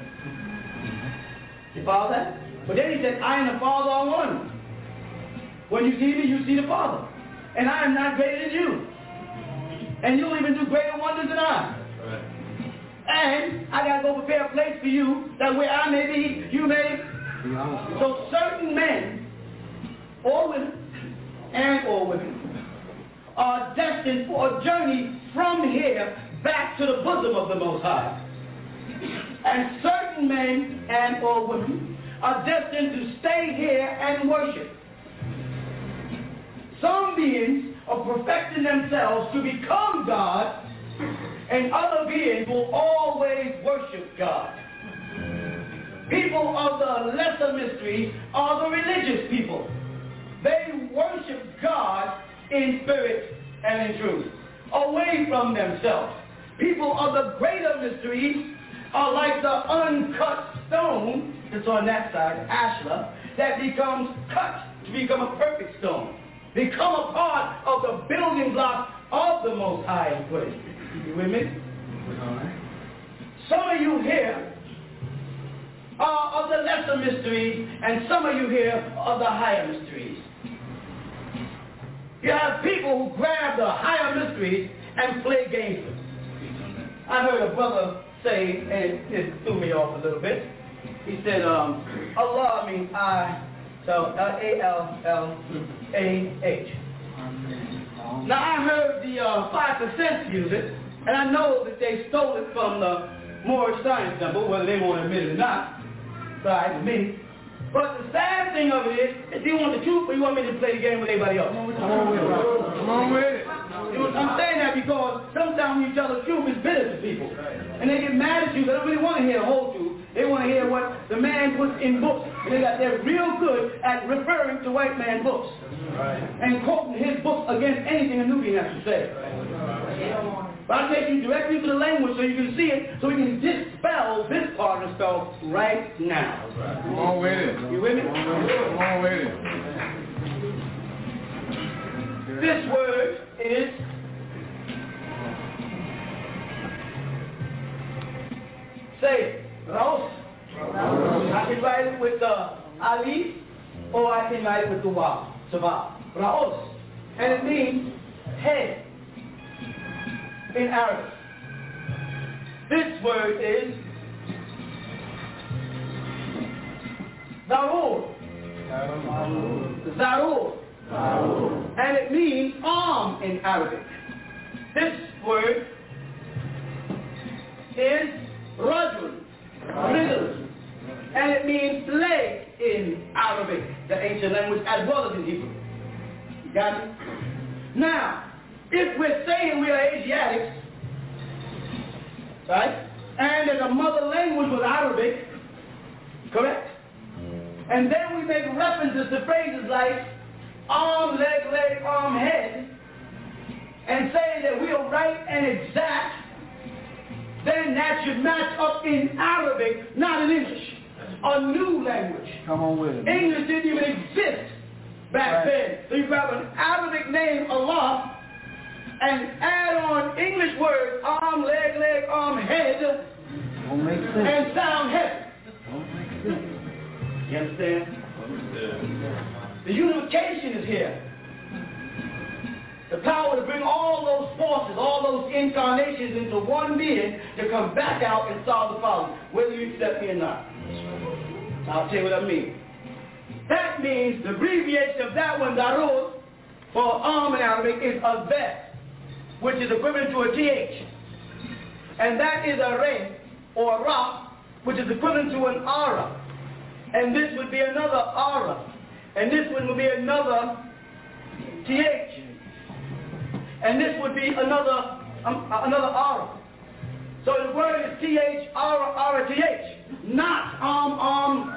You follow that? But then he said, I and the Father are one. When you see me, you see the Father. And I am not greater than you. And you'll even do greater wonders than I. Right. And I got to go prepare a place for you, that where I may be, you may. So certain men, or women, and or women, are destined for a journey from here back to the bosom of the Most High. And certain men and or women are destined to stay here and worship. Some beings are perfecting themselves to become God, and other beings will always worship God. People of the lesser mysteries are the religious people. They worship God in spirit and in truth, away from themselves. People of the greater mysteries are like the uncut stone that's on that side, ashlar, that becomes cut to become a perfect stone. Become a part of the building block of the Most High. You with me? Some of you here are of the lesser mysteries, and some of you here are of the higher mysteries. You have people who grab the higher mysteries and play games with them. I heard a brother say, and it threw me off a little bit. He said, um, Allah means I, so A L L A H. Now I heard the uh, five percent use it, and I know that they stole it from the Moorish science symbol, whether they want to admit it or not. Right, to me. But the sad thing of it is, if you want the truth, or you want me to play the game with everybody else? Come on with it. Come on with it. I'm saying that because sometimes when you tell the truth, it's bitter to people. And they get mad at you. They don't really want to hear the whole truth. They want to hear what the man puts in books. And they got, they're real good at referring to white man books. And quoting his books against anything a Nubian has to say. But I'll take you directly to the language so you can see it, so we can dispel this part of the spell right now. Come on with it. You with me? Come on with it. This word is say it. Raus. I can write it with the alif, or I can write it with the waw. Sabah. Raus. And it means head in Arabic. This word is Zarur. Zarur. And it means arm in Arabic. This word is Rajul. Riddle. And it means leg in Arabic, the ancient language, as well as in Hebrew. You got it? Now, if we're saying we are Asiatics, right, and that the mother language was Arabic, correct? And then we make references to phrases like arm, leg, leg, arm, head, and say that we are right and exact, then that should match up in Arabic, not in English. A new language. Come on with it. English didn't even exist back right. then. So you grab an Arabic name, Allah, and add on English words, arm, leg, leg, arm, head, Don't make sense. and sound heavy. Don't make sense. You understand? The unification is here. The power to bring all those forces, all those incarnations into one being to come back out and solve the problem, whether you accept me or not. I'll tell you what I mean. That means the abbreviation of that one, Darul, for arm in Arabic is Azbet, which is equivalent to a T H. And that is a Re, or a Ra, which is equivalent to an Ara. And this would be another Ara. And this one would be another T H. And this would be another um, another R. So the word is T H R R T H, not um um.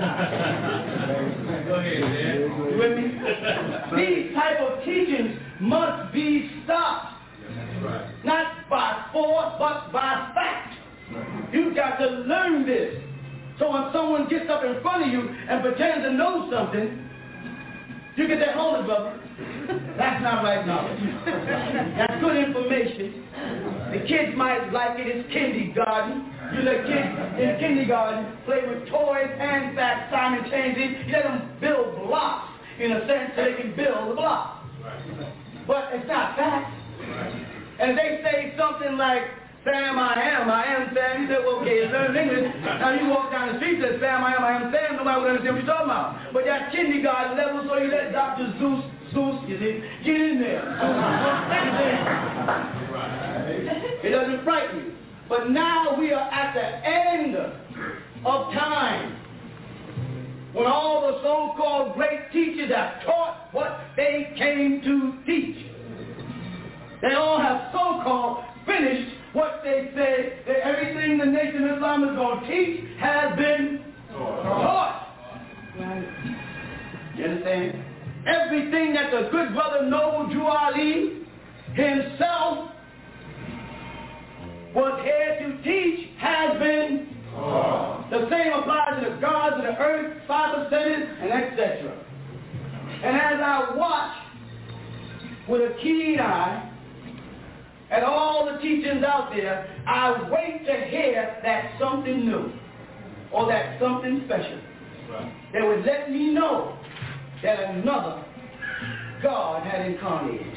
Go ahead, man. You with me? These type of teachings must be stopped. That's right. Not by force, but by fact. Right. You've got to learn this. So when someone gets up in front of you and pretends to know something, you can say, hold it, brother. That's not right knowledge. That's good information. The kids might like it. It's kindergarten. You let kids in kindergarten play with toys, hand facts, simultaneously. You let them build blocks in a sense so they can build the block. But it's not facts. And they say something like, Sam, I am, I am Sam. You say, well, okay, you learn English. Now you walk down the street and say, Sam, I am, I am Sam. Nobody will understand what you're talking about. But that's kindergarten level, so you let Doctor Zeus, Zeus, you see, get in there. It doesn't frighten you. But now we are at the end of time when all the so-called great teachers have taught what they came to teach. They all have so-called finished what they say that everything the Nation of Islam is going to teach has been taught. Right. You understand? Everything that the good brother Noble Drew Ali himself was here to teach has been taught. The same applies to the gods of the earth, five centers, and et cetera. And as I watch with a keen eye at all the teachings out there, I wait to hear that something new or that something special right. that would let me know that another God had incarnated.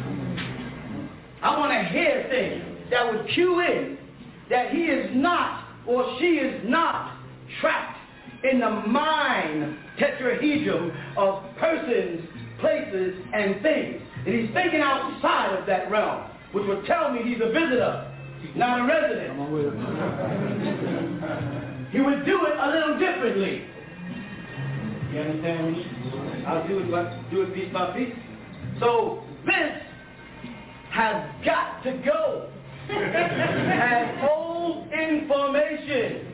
I want to hear things that would cue in that he is not or she is not trapped in the mind tetrahedron of persons, places, and things. And he's thinking outside of that realm, which would tell me he's a visitor, not a resident. He would do it a little differently. You understand me? I'll do it, do it piece by piece. So this has got to go. As old information.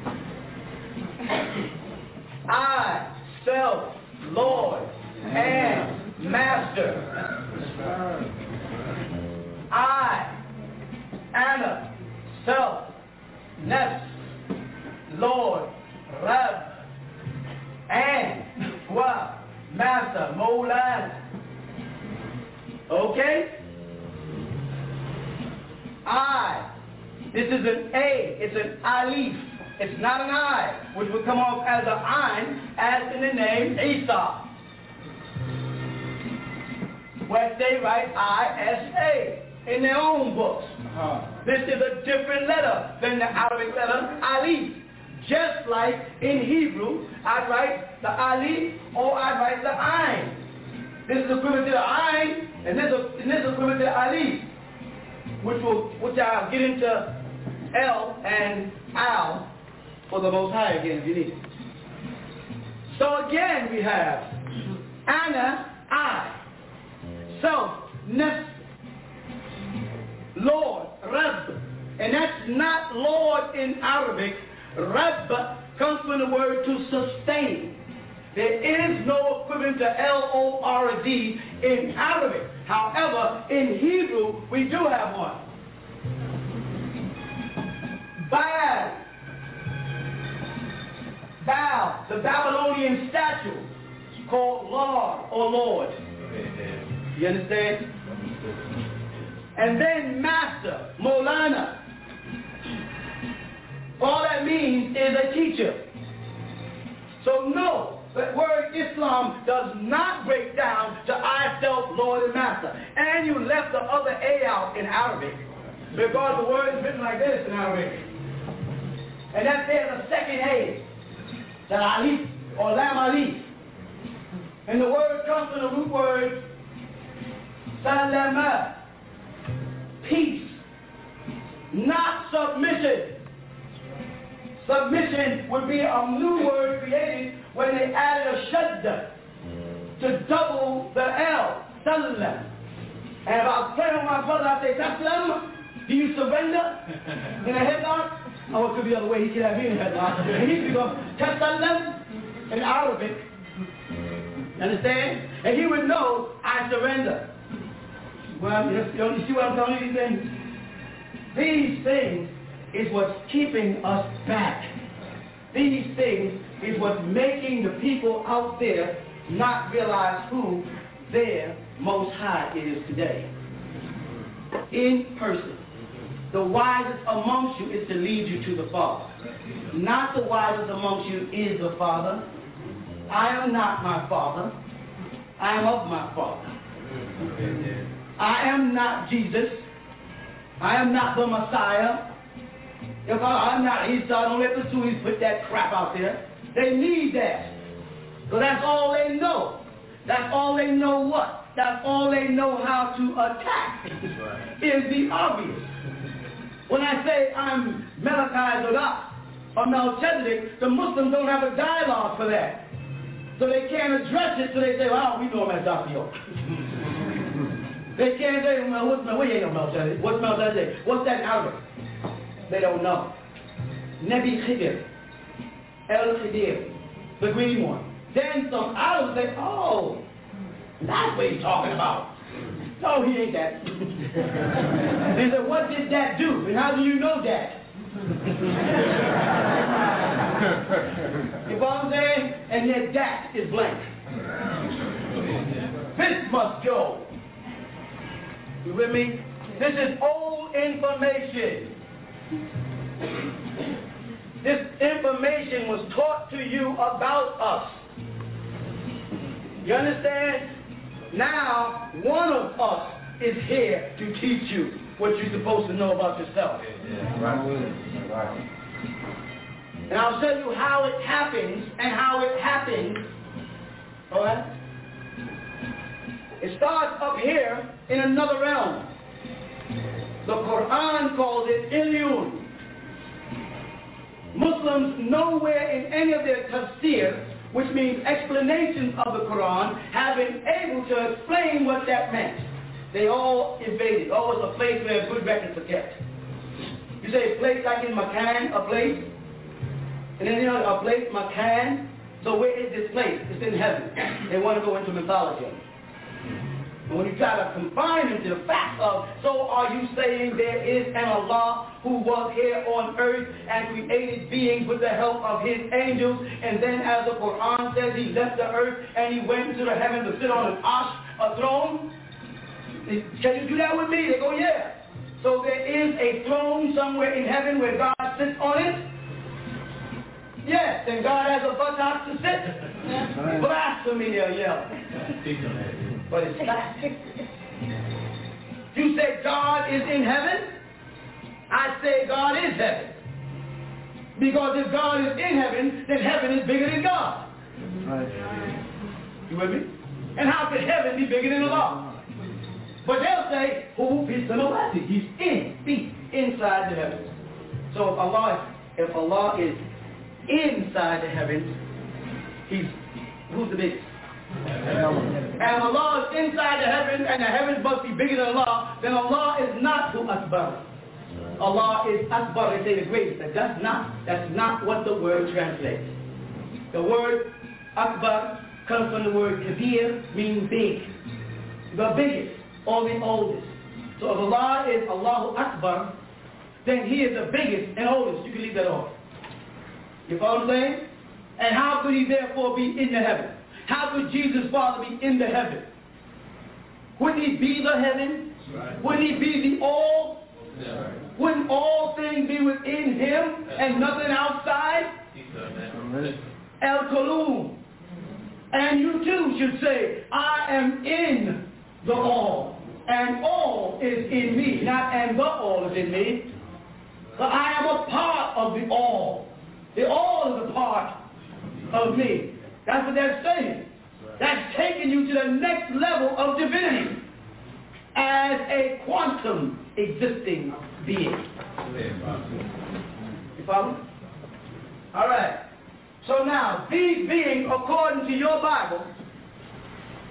I, self, Lord, and Master. I, Anna, self, Nefs, Lord, Rab, and Wa, Master, Molan. Okay? I. This is an A. It's an alif. It's not an I, which would come off as an ein, as in the name Isa. Where they write I S A in their own books. Uh-huh. This is a different letter than the Arabic letter alif. Just like in Hebrew, I write the alif or I write the ein. This is equivalent to the ein, and this is, and this is equivalent to the alif, which will, which I'll get into L and Al for the Most High again if you need it. So again we have Anna, I, self, Nefs, Lord, Rabb, and that's not Lord in Arabic. Rabb comes from the word to sustain. There is no equivalent to L O R D in Arabic. However, in Hebrew, we do have one. Baal. Baal, the Babylonian statue, called Lord or Lord. You understand? And then Master, Molana. All that means is a teacher. So no, the word Islam does not break down to I, self, Lord, and Master. And you left the other A out in Arabic, because the word is written like this in Arabic. And that there's a second A, the alif, or lam alif. And the word comes from the root word salama, peace, not submission. Submission would be a new word created when they added a shadda to double the L, Sallam. And if I was praying with my brother, I'd say, Taslam, do you surrender in a headlock? Oh, it could be the other way. He could have me in a headlock. And he could go, Taslam, in Arabic. Understand? And he would know, I surrender. Well, you see what I'm telling you? These things? These things is what's keeping us back. These things is what's making the people out there not realize who their Most High is today. In person. The wisest amongst you is to lead you to the Father. Not the wisest amongst you is the Father. I am not my Father. I am of my Father. I am not Jesus. I am not the Messiah. If I, I'm not Isa, don't let the Sunnis put that crap out there. They need that. So that's all they know. That's all they know what? That's all they know how to attack is the obvious. When I say I'm Malachi Zadok or Melchizedek, the Muslims don't have a dialogue for that. So they can't address it, so they say, well, we know him as Doctor York. They can't say, well, what's Melchizedek? We ain't no Melchizedek. What's Melchizedek? What's that Arabic? They don't know. Nebi Khidir, El Khidir, the green one. Then some Arabs say, oh, that's what he's talking about. No, he ain't that. They said, what did that do? And how do you know that? You know what I'm saying? And yet that is blank. This must go. You with me? This is old information. This information was taught to you about us. You understand? Now, one of us is here to teach you what you're supposed to know about yourself. And I'll tell you how it happens and how it happens. All right? It starts up here in another realm. The Quran calls it Ilyun. Muslims nowhere in any of their tafsir, which means explanations of the Quran, have been able to explain what that meant. They all evaded. Oh, it's a place where good records are kept. You say a place like in Makan, a place, and then you know a place, Makan. So where is this place? It's in heaven. They want to go into mythology. And when you try to confine them to the fact of, so are you saying there is an Allah who was here on earth and created beings with the help of his angels, and then as the Quran says, he left the earth and he went to the heaven to sit on an arsh, a throne? Can you do that with me? They go, yeah. So there is a throne somewhere in heaven where God sits on it? Yes, and God has a buttock to sit. Blasphemy, they'll yell. But it's fact. You say God is in heaven? I say God is heaven. Because if God is in heaven, then heaven is bigger than God. You with me? And how could heaven be bigger than Allah? But they'll say, who is the Lord? He's in, deep, inside the heavens. So if Allah, if Allah is inside the heavens, he's, who's the biggest? And Allah is inside the heavens, and the heavens must be bigger than Allah, then Allah is not Hu Akbar. Allah is Akbar, they say the greatest. That's not, that's not what the word translates. The word Akbar comes from the word Kabir, meaning big. The biggest, or the oldest. So if Allah is Allahu Akbar, then he is the biggest and oldest. You can leave that off. You follow what I'm saying? And how could he therefore be in the heaven? How could Jesus' Father be in the heaven? Wouldn't he be the heaven? Right. Wouldn't he be the all? Yeah. Wouldn't all things be within him and nothing outside? El Kalum. And you too should say, I am in the all. And all is in me. Not and the all is in me. But I am a part of the all. The all is a part of me. That's what they're saying. That's taking you to the next level of divinity as a quantum existing being. You follow? All right. So now, these beings, according to your Bible,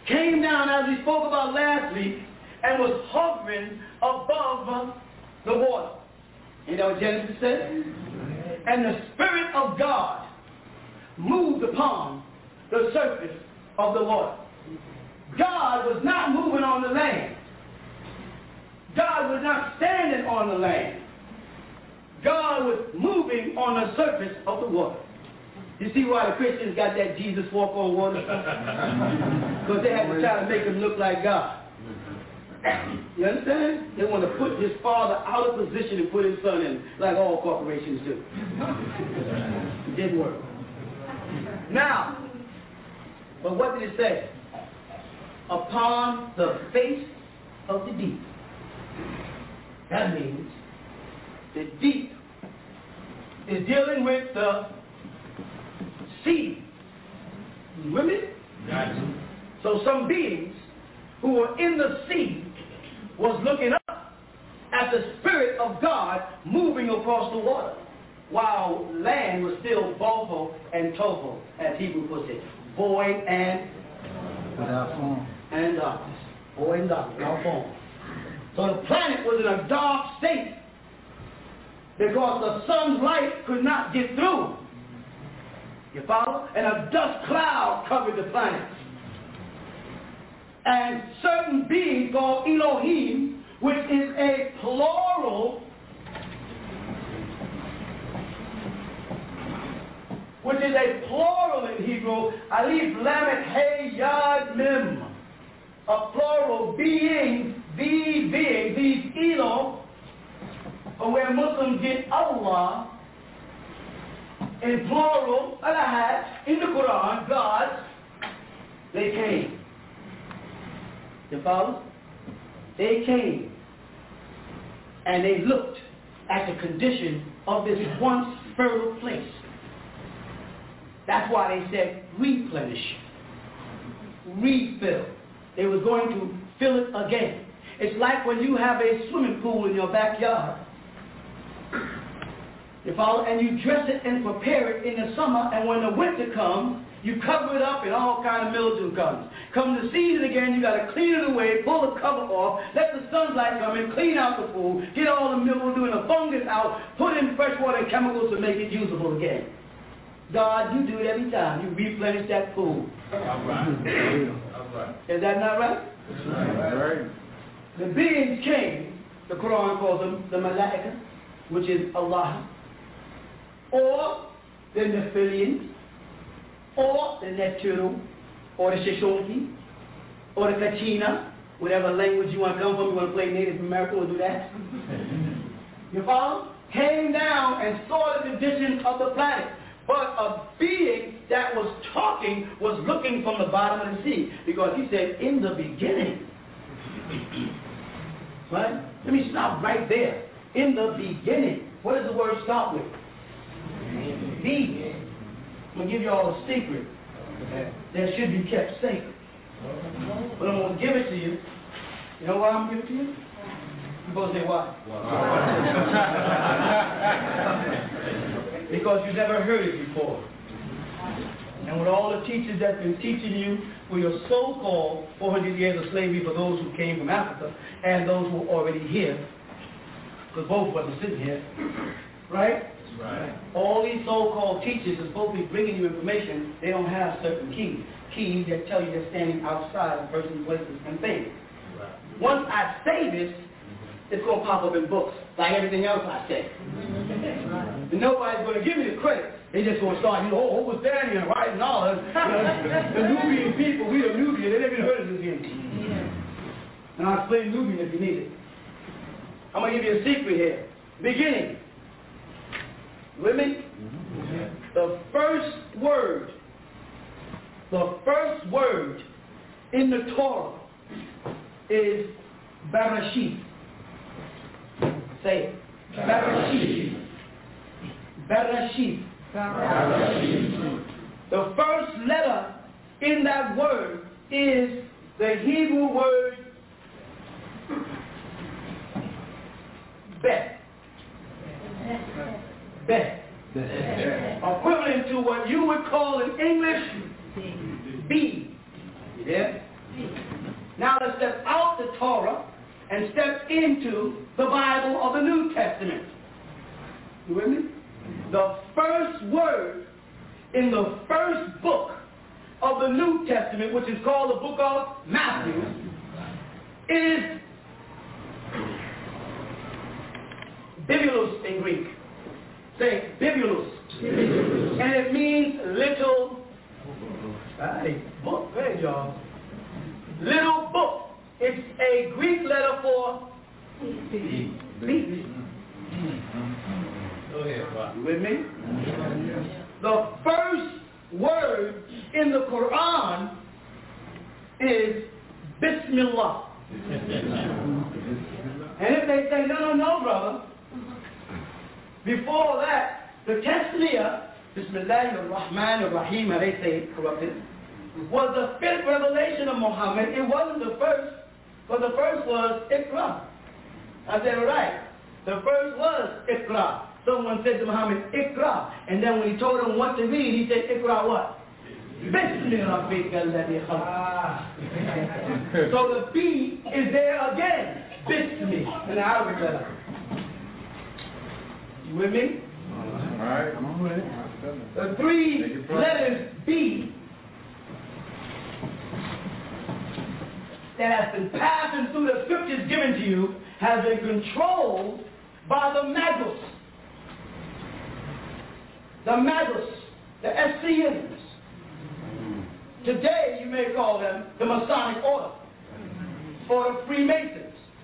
came down, as we spoke about last week, and was hovering above the water. You know what Genesis says? And the Spirit of God moved upon the surface of the water. God was not moving on the land. God was not standing on the land. God was moving on the surface of the water. You see why the Christians got that Jesus walk on water? Because they had to try to make him look like God. You understand? They want to put his father out of position and put his son in, like all corporations do. It didn't work. Now, but what did it say? Upon the face of the deep. That means the deep is dealing with the sea. Women? So some beings who were in the sea was looking up at the Spirit of God moving across the water, while land was still boho and tohu, as Hebrew puts it, void and without form and darkness, void and darkness, without form. So the planet was in a dark state because the sun's light could not get through. You follow? And a dust cloud covered the planet. And certain beings called Elohim, which is a plural, which is a plural in Hebrew, Alif, Lamed, Hey, Yad, Mim, a plural being, these beings, these Elo, or where Muslims get Allah, in plural, Alahad, in the Quran, gods, they came. You follow? They came and they looked at the condition of this once fertile place. That's why they said replenish, refill. They were going to fill it again. It's like when you have a swimming pool in your backyard. You follow? And you dress it and prepare it in the summer, and when the winter comes, you cover it up and all kind of mildew comes. Come the season again, you got to clean it away, pull the cover off, let the sunlight come in, clean out the pool, get all the mildew and the fungus out, put in fresh water and chemicals to make it usable again. God, you do it every time. You replenish that pool. All right. All right. Is that not right? That's right. The beings came, the Quran calls them the Malaika, which is Allah, or the Nephilians, or the Neptune, or the Shishonki, or the Kachina, whatever language you want to come from. You want to play Native American, we'll do that. You follow? Came down and saw the condition of the planet. But a being that was talking was looking from the bottom of the sea, because he said, in the beginning. Right? Let me stop right there. In the beginning. What does the word start with? Be. I'm going to give you all a secret that should be kept sacred. But I'm going to give it to you. You know why I'm going to give it to you? You both say why? Because you never heard it before. And with all the teachers that's been teaching you for your so-called four hundred years of slavery for those who came from Africa and those who are already here, because both wasn't sitting here, right? Right. All these so-called teachers are supposed to be bringing you information. They don't have certain keys. Keys that tell you they're standing outside of persons, places, and things. Right. Once I say this, it's going to pop up in books, like everything else I say. Right. And nobody's going to give me the credit. They just going to start, you know, oh, who was down here, right, and all that. You know, the Nubian people, we are Nubian. They never even heard of this here. Yeah. And I'll explain Nubian if you need it. I'm going to give you a secret here. Beginning. Women, mm-hmm. The first word, the first word in the Torah is Bereshit. Say it. Bereshit. Bereshit. Bereshit. The first letter in that word is the Hebrew word Bet. Bet. Equivalent to what you would call in English B. Yeah? Now let's step out the Torah and step into the Bible of the New Testament. You with me? The first word in the first book of the New Testament, which is called the book of Matthew, is Bibulus in Greek. Say Bibulus. Bibulus. And it means little hey, book. Hey, y'all. Little book. It's a Greek letter for B. B. Go ahead, Bob. You with me? The first word in the Quran is Bismillah. And if they say, no, no, no, brother, before that, the Tasmiyah, Bismillah ar-Rahman ar-Rahim, how they say it corrupted, was the fifth revelation of Muhammad. It wasn't the first, but the first was Iqra. I said, right. The first was Iqra. Someone said to Muhammad, Iqra. And then when he told him what to read, he said, Iqra what? Bismillah. So the B is there again. Bismillah. In the Arabic letter. You with me? All right. I'm with it. The three letters B that has been passing through the scriptures given to you has been controlled by the Magus. The Magus, the Essenes. Today you may call them the Masonic Order or the Freemasons.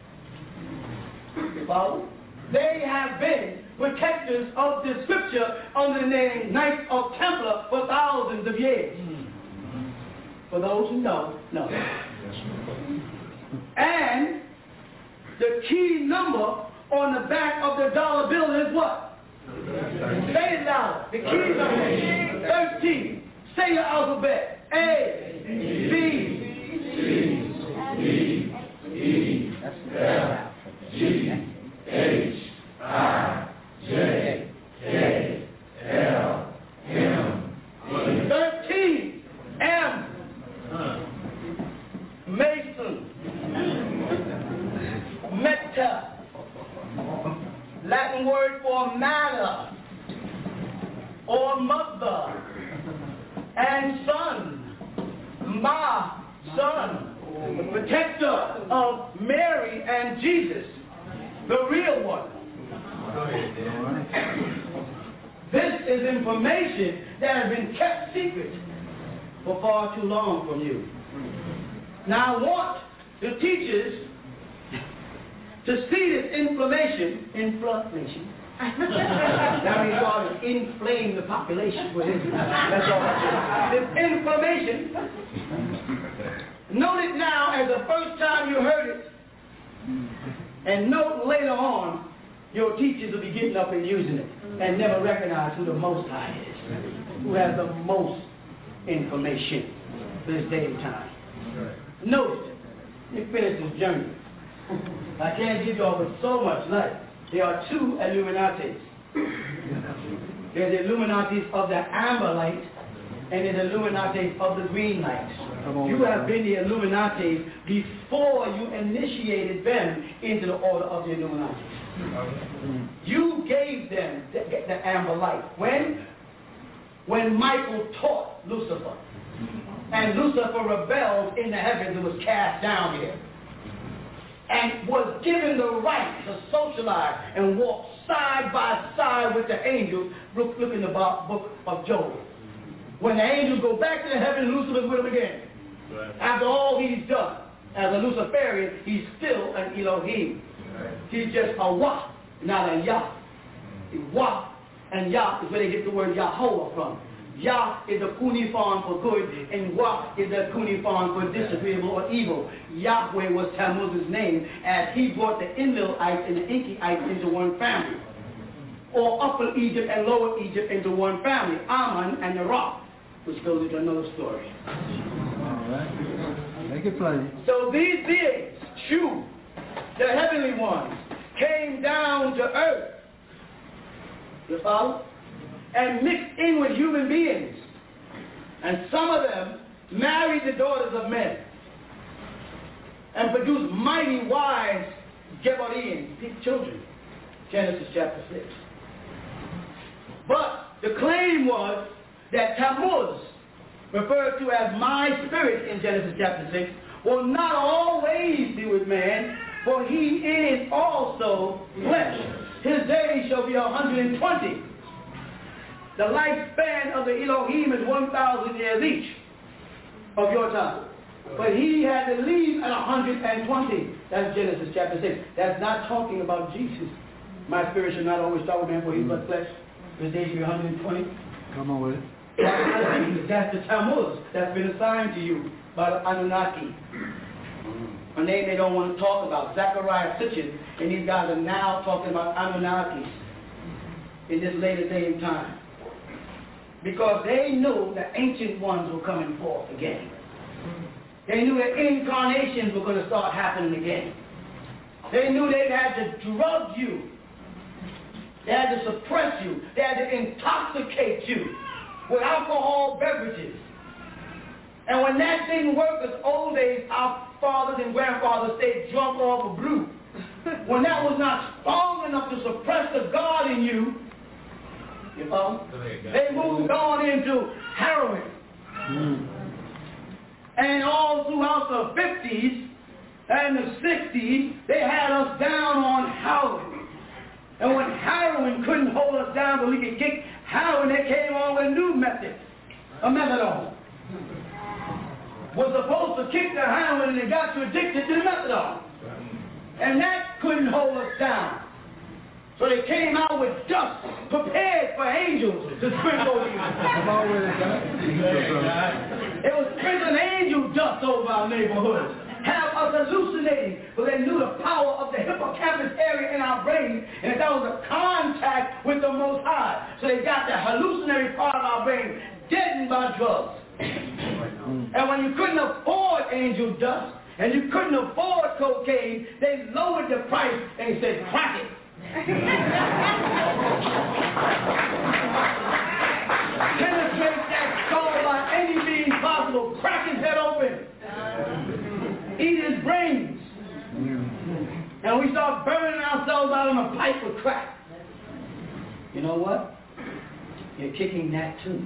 Follow? They have been protectors of the scripture under the name Knights of Templar for thousands of years. For those who know, know. And the key number on the back of the dollar bill is what? Say it loud. The key number, thirteen. Say your alphabet. A, B, C, D, E, F, G, H, I, J, K, L, M, N. thirteen. M. Mason. Meta. Latin word for mother or mother. And son. Ma, son. The protector of Mary and Jesus. The real one. This is information that has been kept secret for far too long from you. Now I want the teachers to see this inflammation, inflammation. Now we ought to inflame the population with it. That's all. This inflammation. Note it now as the first time you heard it, and note later on your teachers will be getting up and using it and never recognize who the Most High is, who has the most information for this day and time. Notice it. Let me finish this journey. I can't give you all but so much light. There are two Illuminatis. There's the Illuminatis of the amber light and there's the Illuminatis of the green light. You have been the Illuminatis before you initiated them into the order of the Illuminatis. You gave them the, the amber light. When? When Michael taught Lucifer. And Lucifer rebelled in the heavens and was cast down here. And was given the right to socialize and walk side by side with the angels. Look, look in the book of Job. When the angels go back to the heaven, Lucifer's with them again. Right. After all he's done, as a Luciferian, he's still an Elohim. Right. He's just a Wah, not a Yah. Wah and Yah is where they get the word Yahweh from. Yah is the cuneiform for good, and Wah is the cuneiform for disagreeable or evil. Yahweh was Tammuz's name, as he brought the Enlilites and the Inkyites into one family, or Upper Egypt and Lower Egypt into one family, Ammon and the Rock, which goes into another story. All right. Make it plain. So these beings, Shu, the heavenly ones, came down to earth. You follow? And mixed in with human beings. And some of them married the daughters of men. and produce mighty wise Gebarim, children. Genesis chapter six. But the claim was that Tammuz, referred to as my spirit in Genesis chapter six, will not always be with man, for he is also flesh. His days shall be one hundred twenty. The lifespan of the Elohim is one thousand years each of your time. But he had to leave at one hundred twenty. That's Genesis chapter six. That's not talking about Jesus. My spirit shall not always start with man, for he is but flesh. His days shall be one hundred twenty. Come on with it. That's the Tammuz that's been assigned to you by the Anunnaki. A name they don't want to talk about. Zechariah Sitchin, and these guys are now talking about Anunnaki in this later day and time. Because they knew the ancient ones were coming forth again. They knew that incarnations were going to start happening again. They knew they had to drug you. They had to suppress you. They had to intoxicate you with alcohol beverages. And when that didn't work, as old days, our fathers and grandfathers stayed drunk off of brew. When that was not strong enough to suppress the God in you, you know, they moved on into heroin. Mm. And all throughout the fifties and the sixties, they had us down on heroin. And when heroin couldn't hold us down but we could kick heroin, they came on with a new method, a methadone. Was supposed to kick the heroin and they got you addicted to the methadone. And that couldn't hold us down. So they came out with dust prepared for angels to sprinkle over you. It was sprinkling angel dust over our neighborhoods. Have us hallucinating, but they knew the power of the hippocampus area in our brain, and that was a contact with the Most High. So they got the hallucinatory part of our brain deadened by drugs. And when you couldn't afford angel dust, and you couldn't afford cocaine, they lowered the price and said, crack it. Penetrate that skull by any means possible. Crack his head open. Eat his brains. And we start burning ourselves out on a pipe with crack. You know what? You're kicking that too.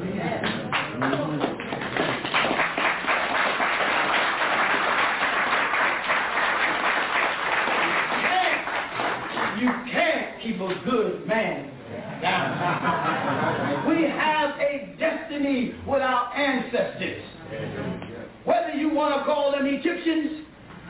You can't keep a good man down. We have a destiny with our ancestors. Whether you want to call them Egyptians,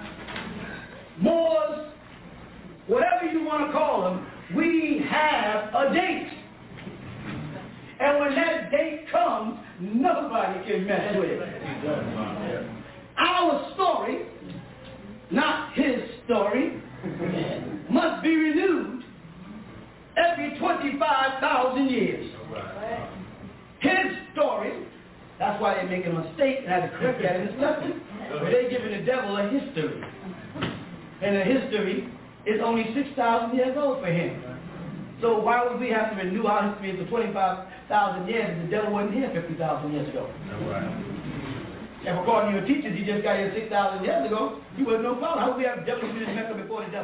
Moors, whatever you want to call them, we have a date. And when that date comes, nobody can mess with it. Our story, not his story, must be renewed every twenty-five thousand years. His story, that's why they make a mistake and have to correct that in this lesson. They're giving the devil a history. And the history is only six thousand years old for him. So why would we have to renew our history for twenty-five thousand years if the devil wasn't here fifty thousand years ago? If according to your teachers, he just got here six thousand years ago, he wasn't no problem. How would we have the devil do this mess up before the devil?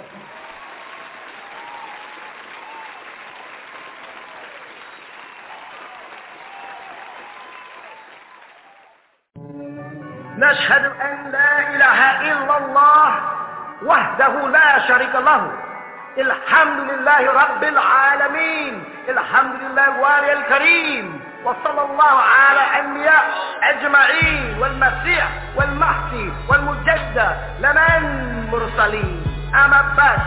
نشهد أن لا إله إلا الله وحده لا شريك له الحمد لله رب العالمين الحمد لله الوالي الكريم وصلى الله على الأنبياء أجمعين والمسيح والمهدي والمجدد لمن مرسلين أما بعد.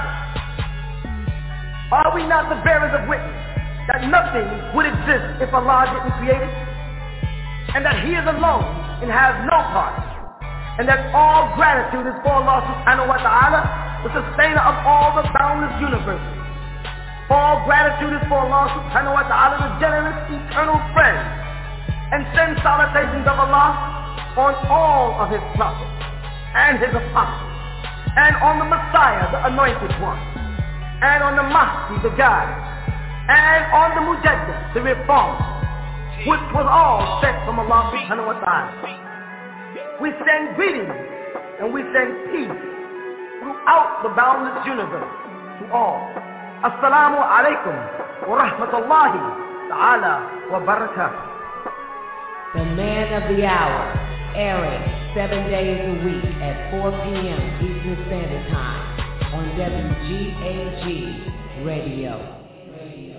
Are we not the bearers of witness that nothing would exist if Allah didn't create it? And that He is alone and has no part? And that all gratitude is for Allah subhanahu wa ta'ala, the sustainer of all the boundless universes. All gratitude is for Allah subhanahu wa ta'ala, the generous eternal friend. And send salutations of Allah on all of His prophets and His apostles, and on the Messiah, the anointed one, and on the Mahdi, the guide, and on the Mujaddid, the reformer, which was all sent from Allah subhanahu wa ta'ala. We send greetings and we send peace throughout the boundless universe to all. Assalamu alaikum wa rahmatullahi ta'ala wa barakatuh. The Man of the Hour, airing seven days a week at four p.m. Eastern Standard Time on W G A G Radio. Radio.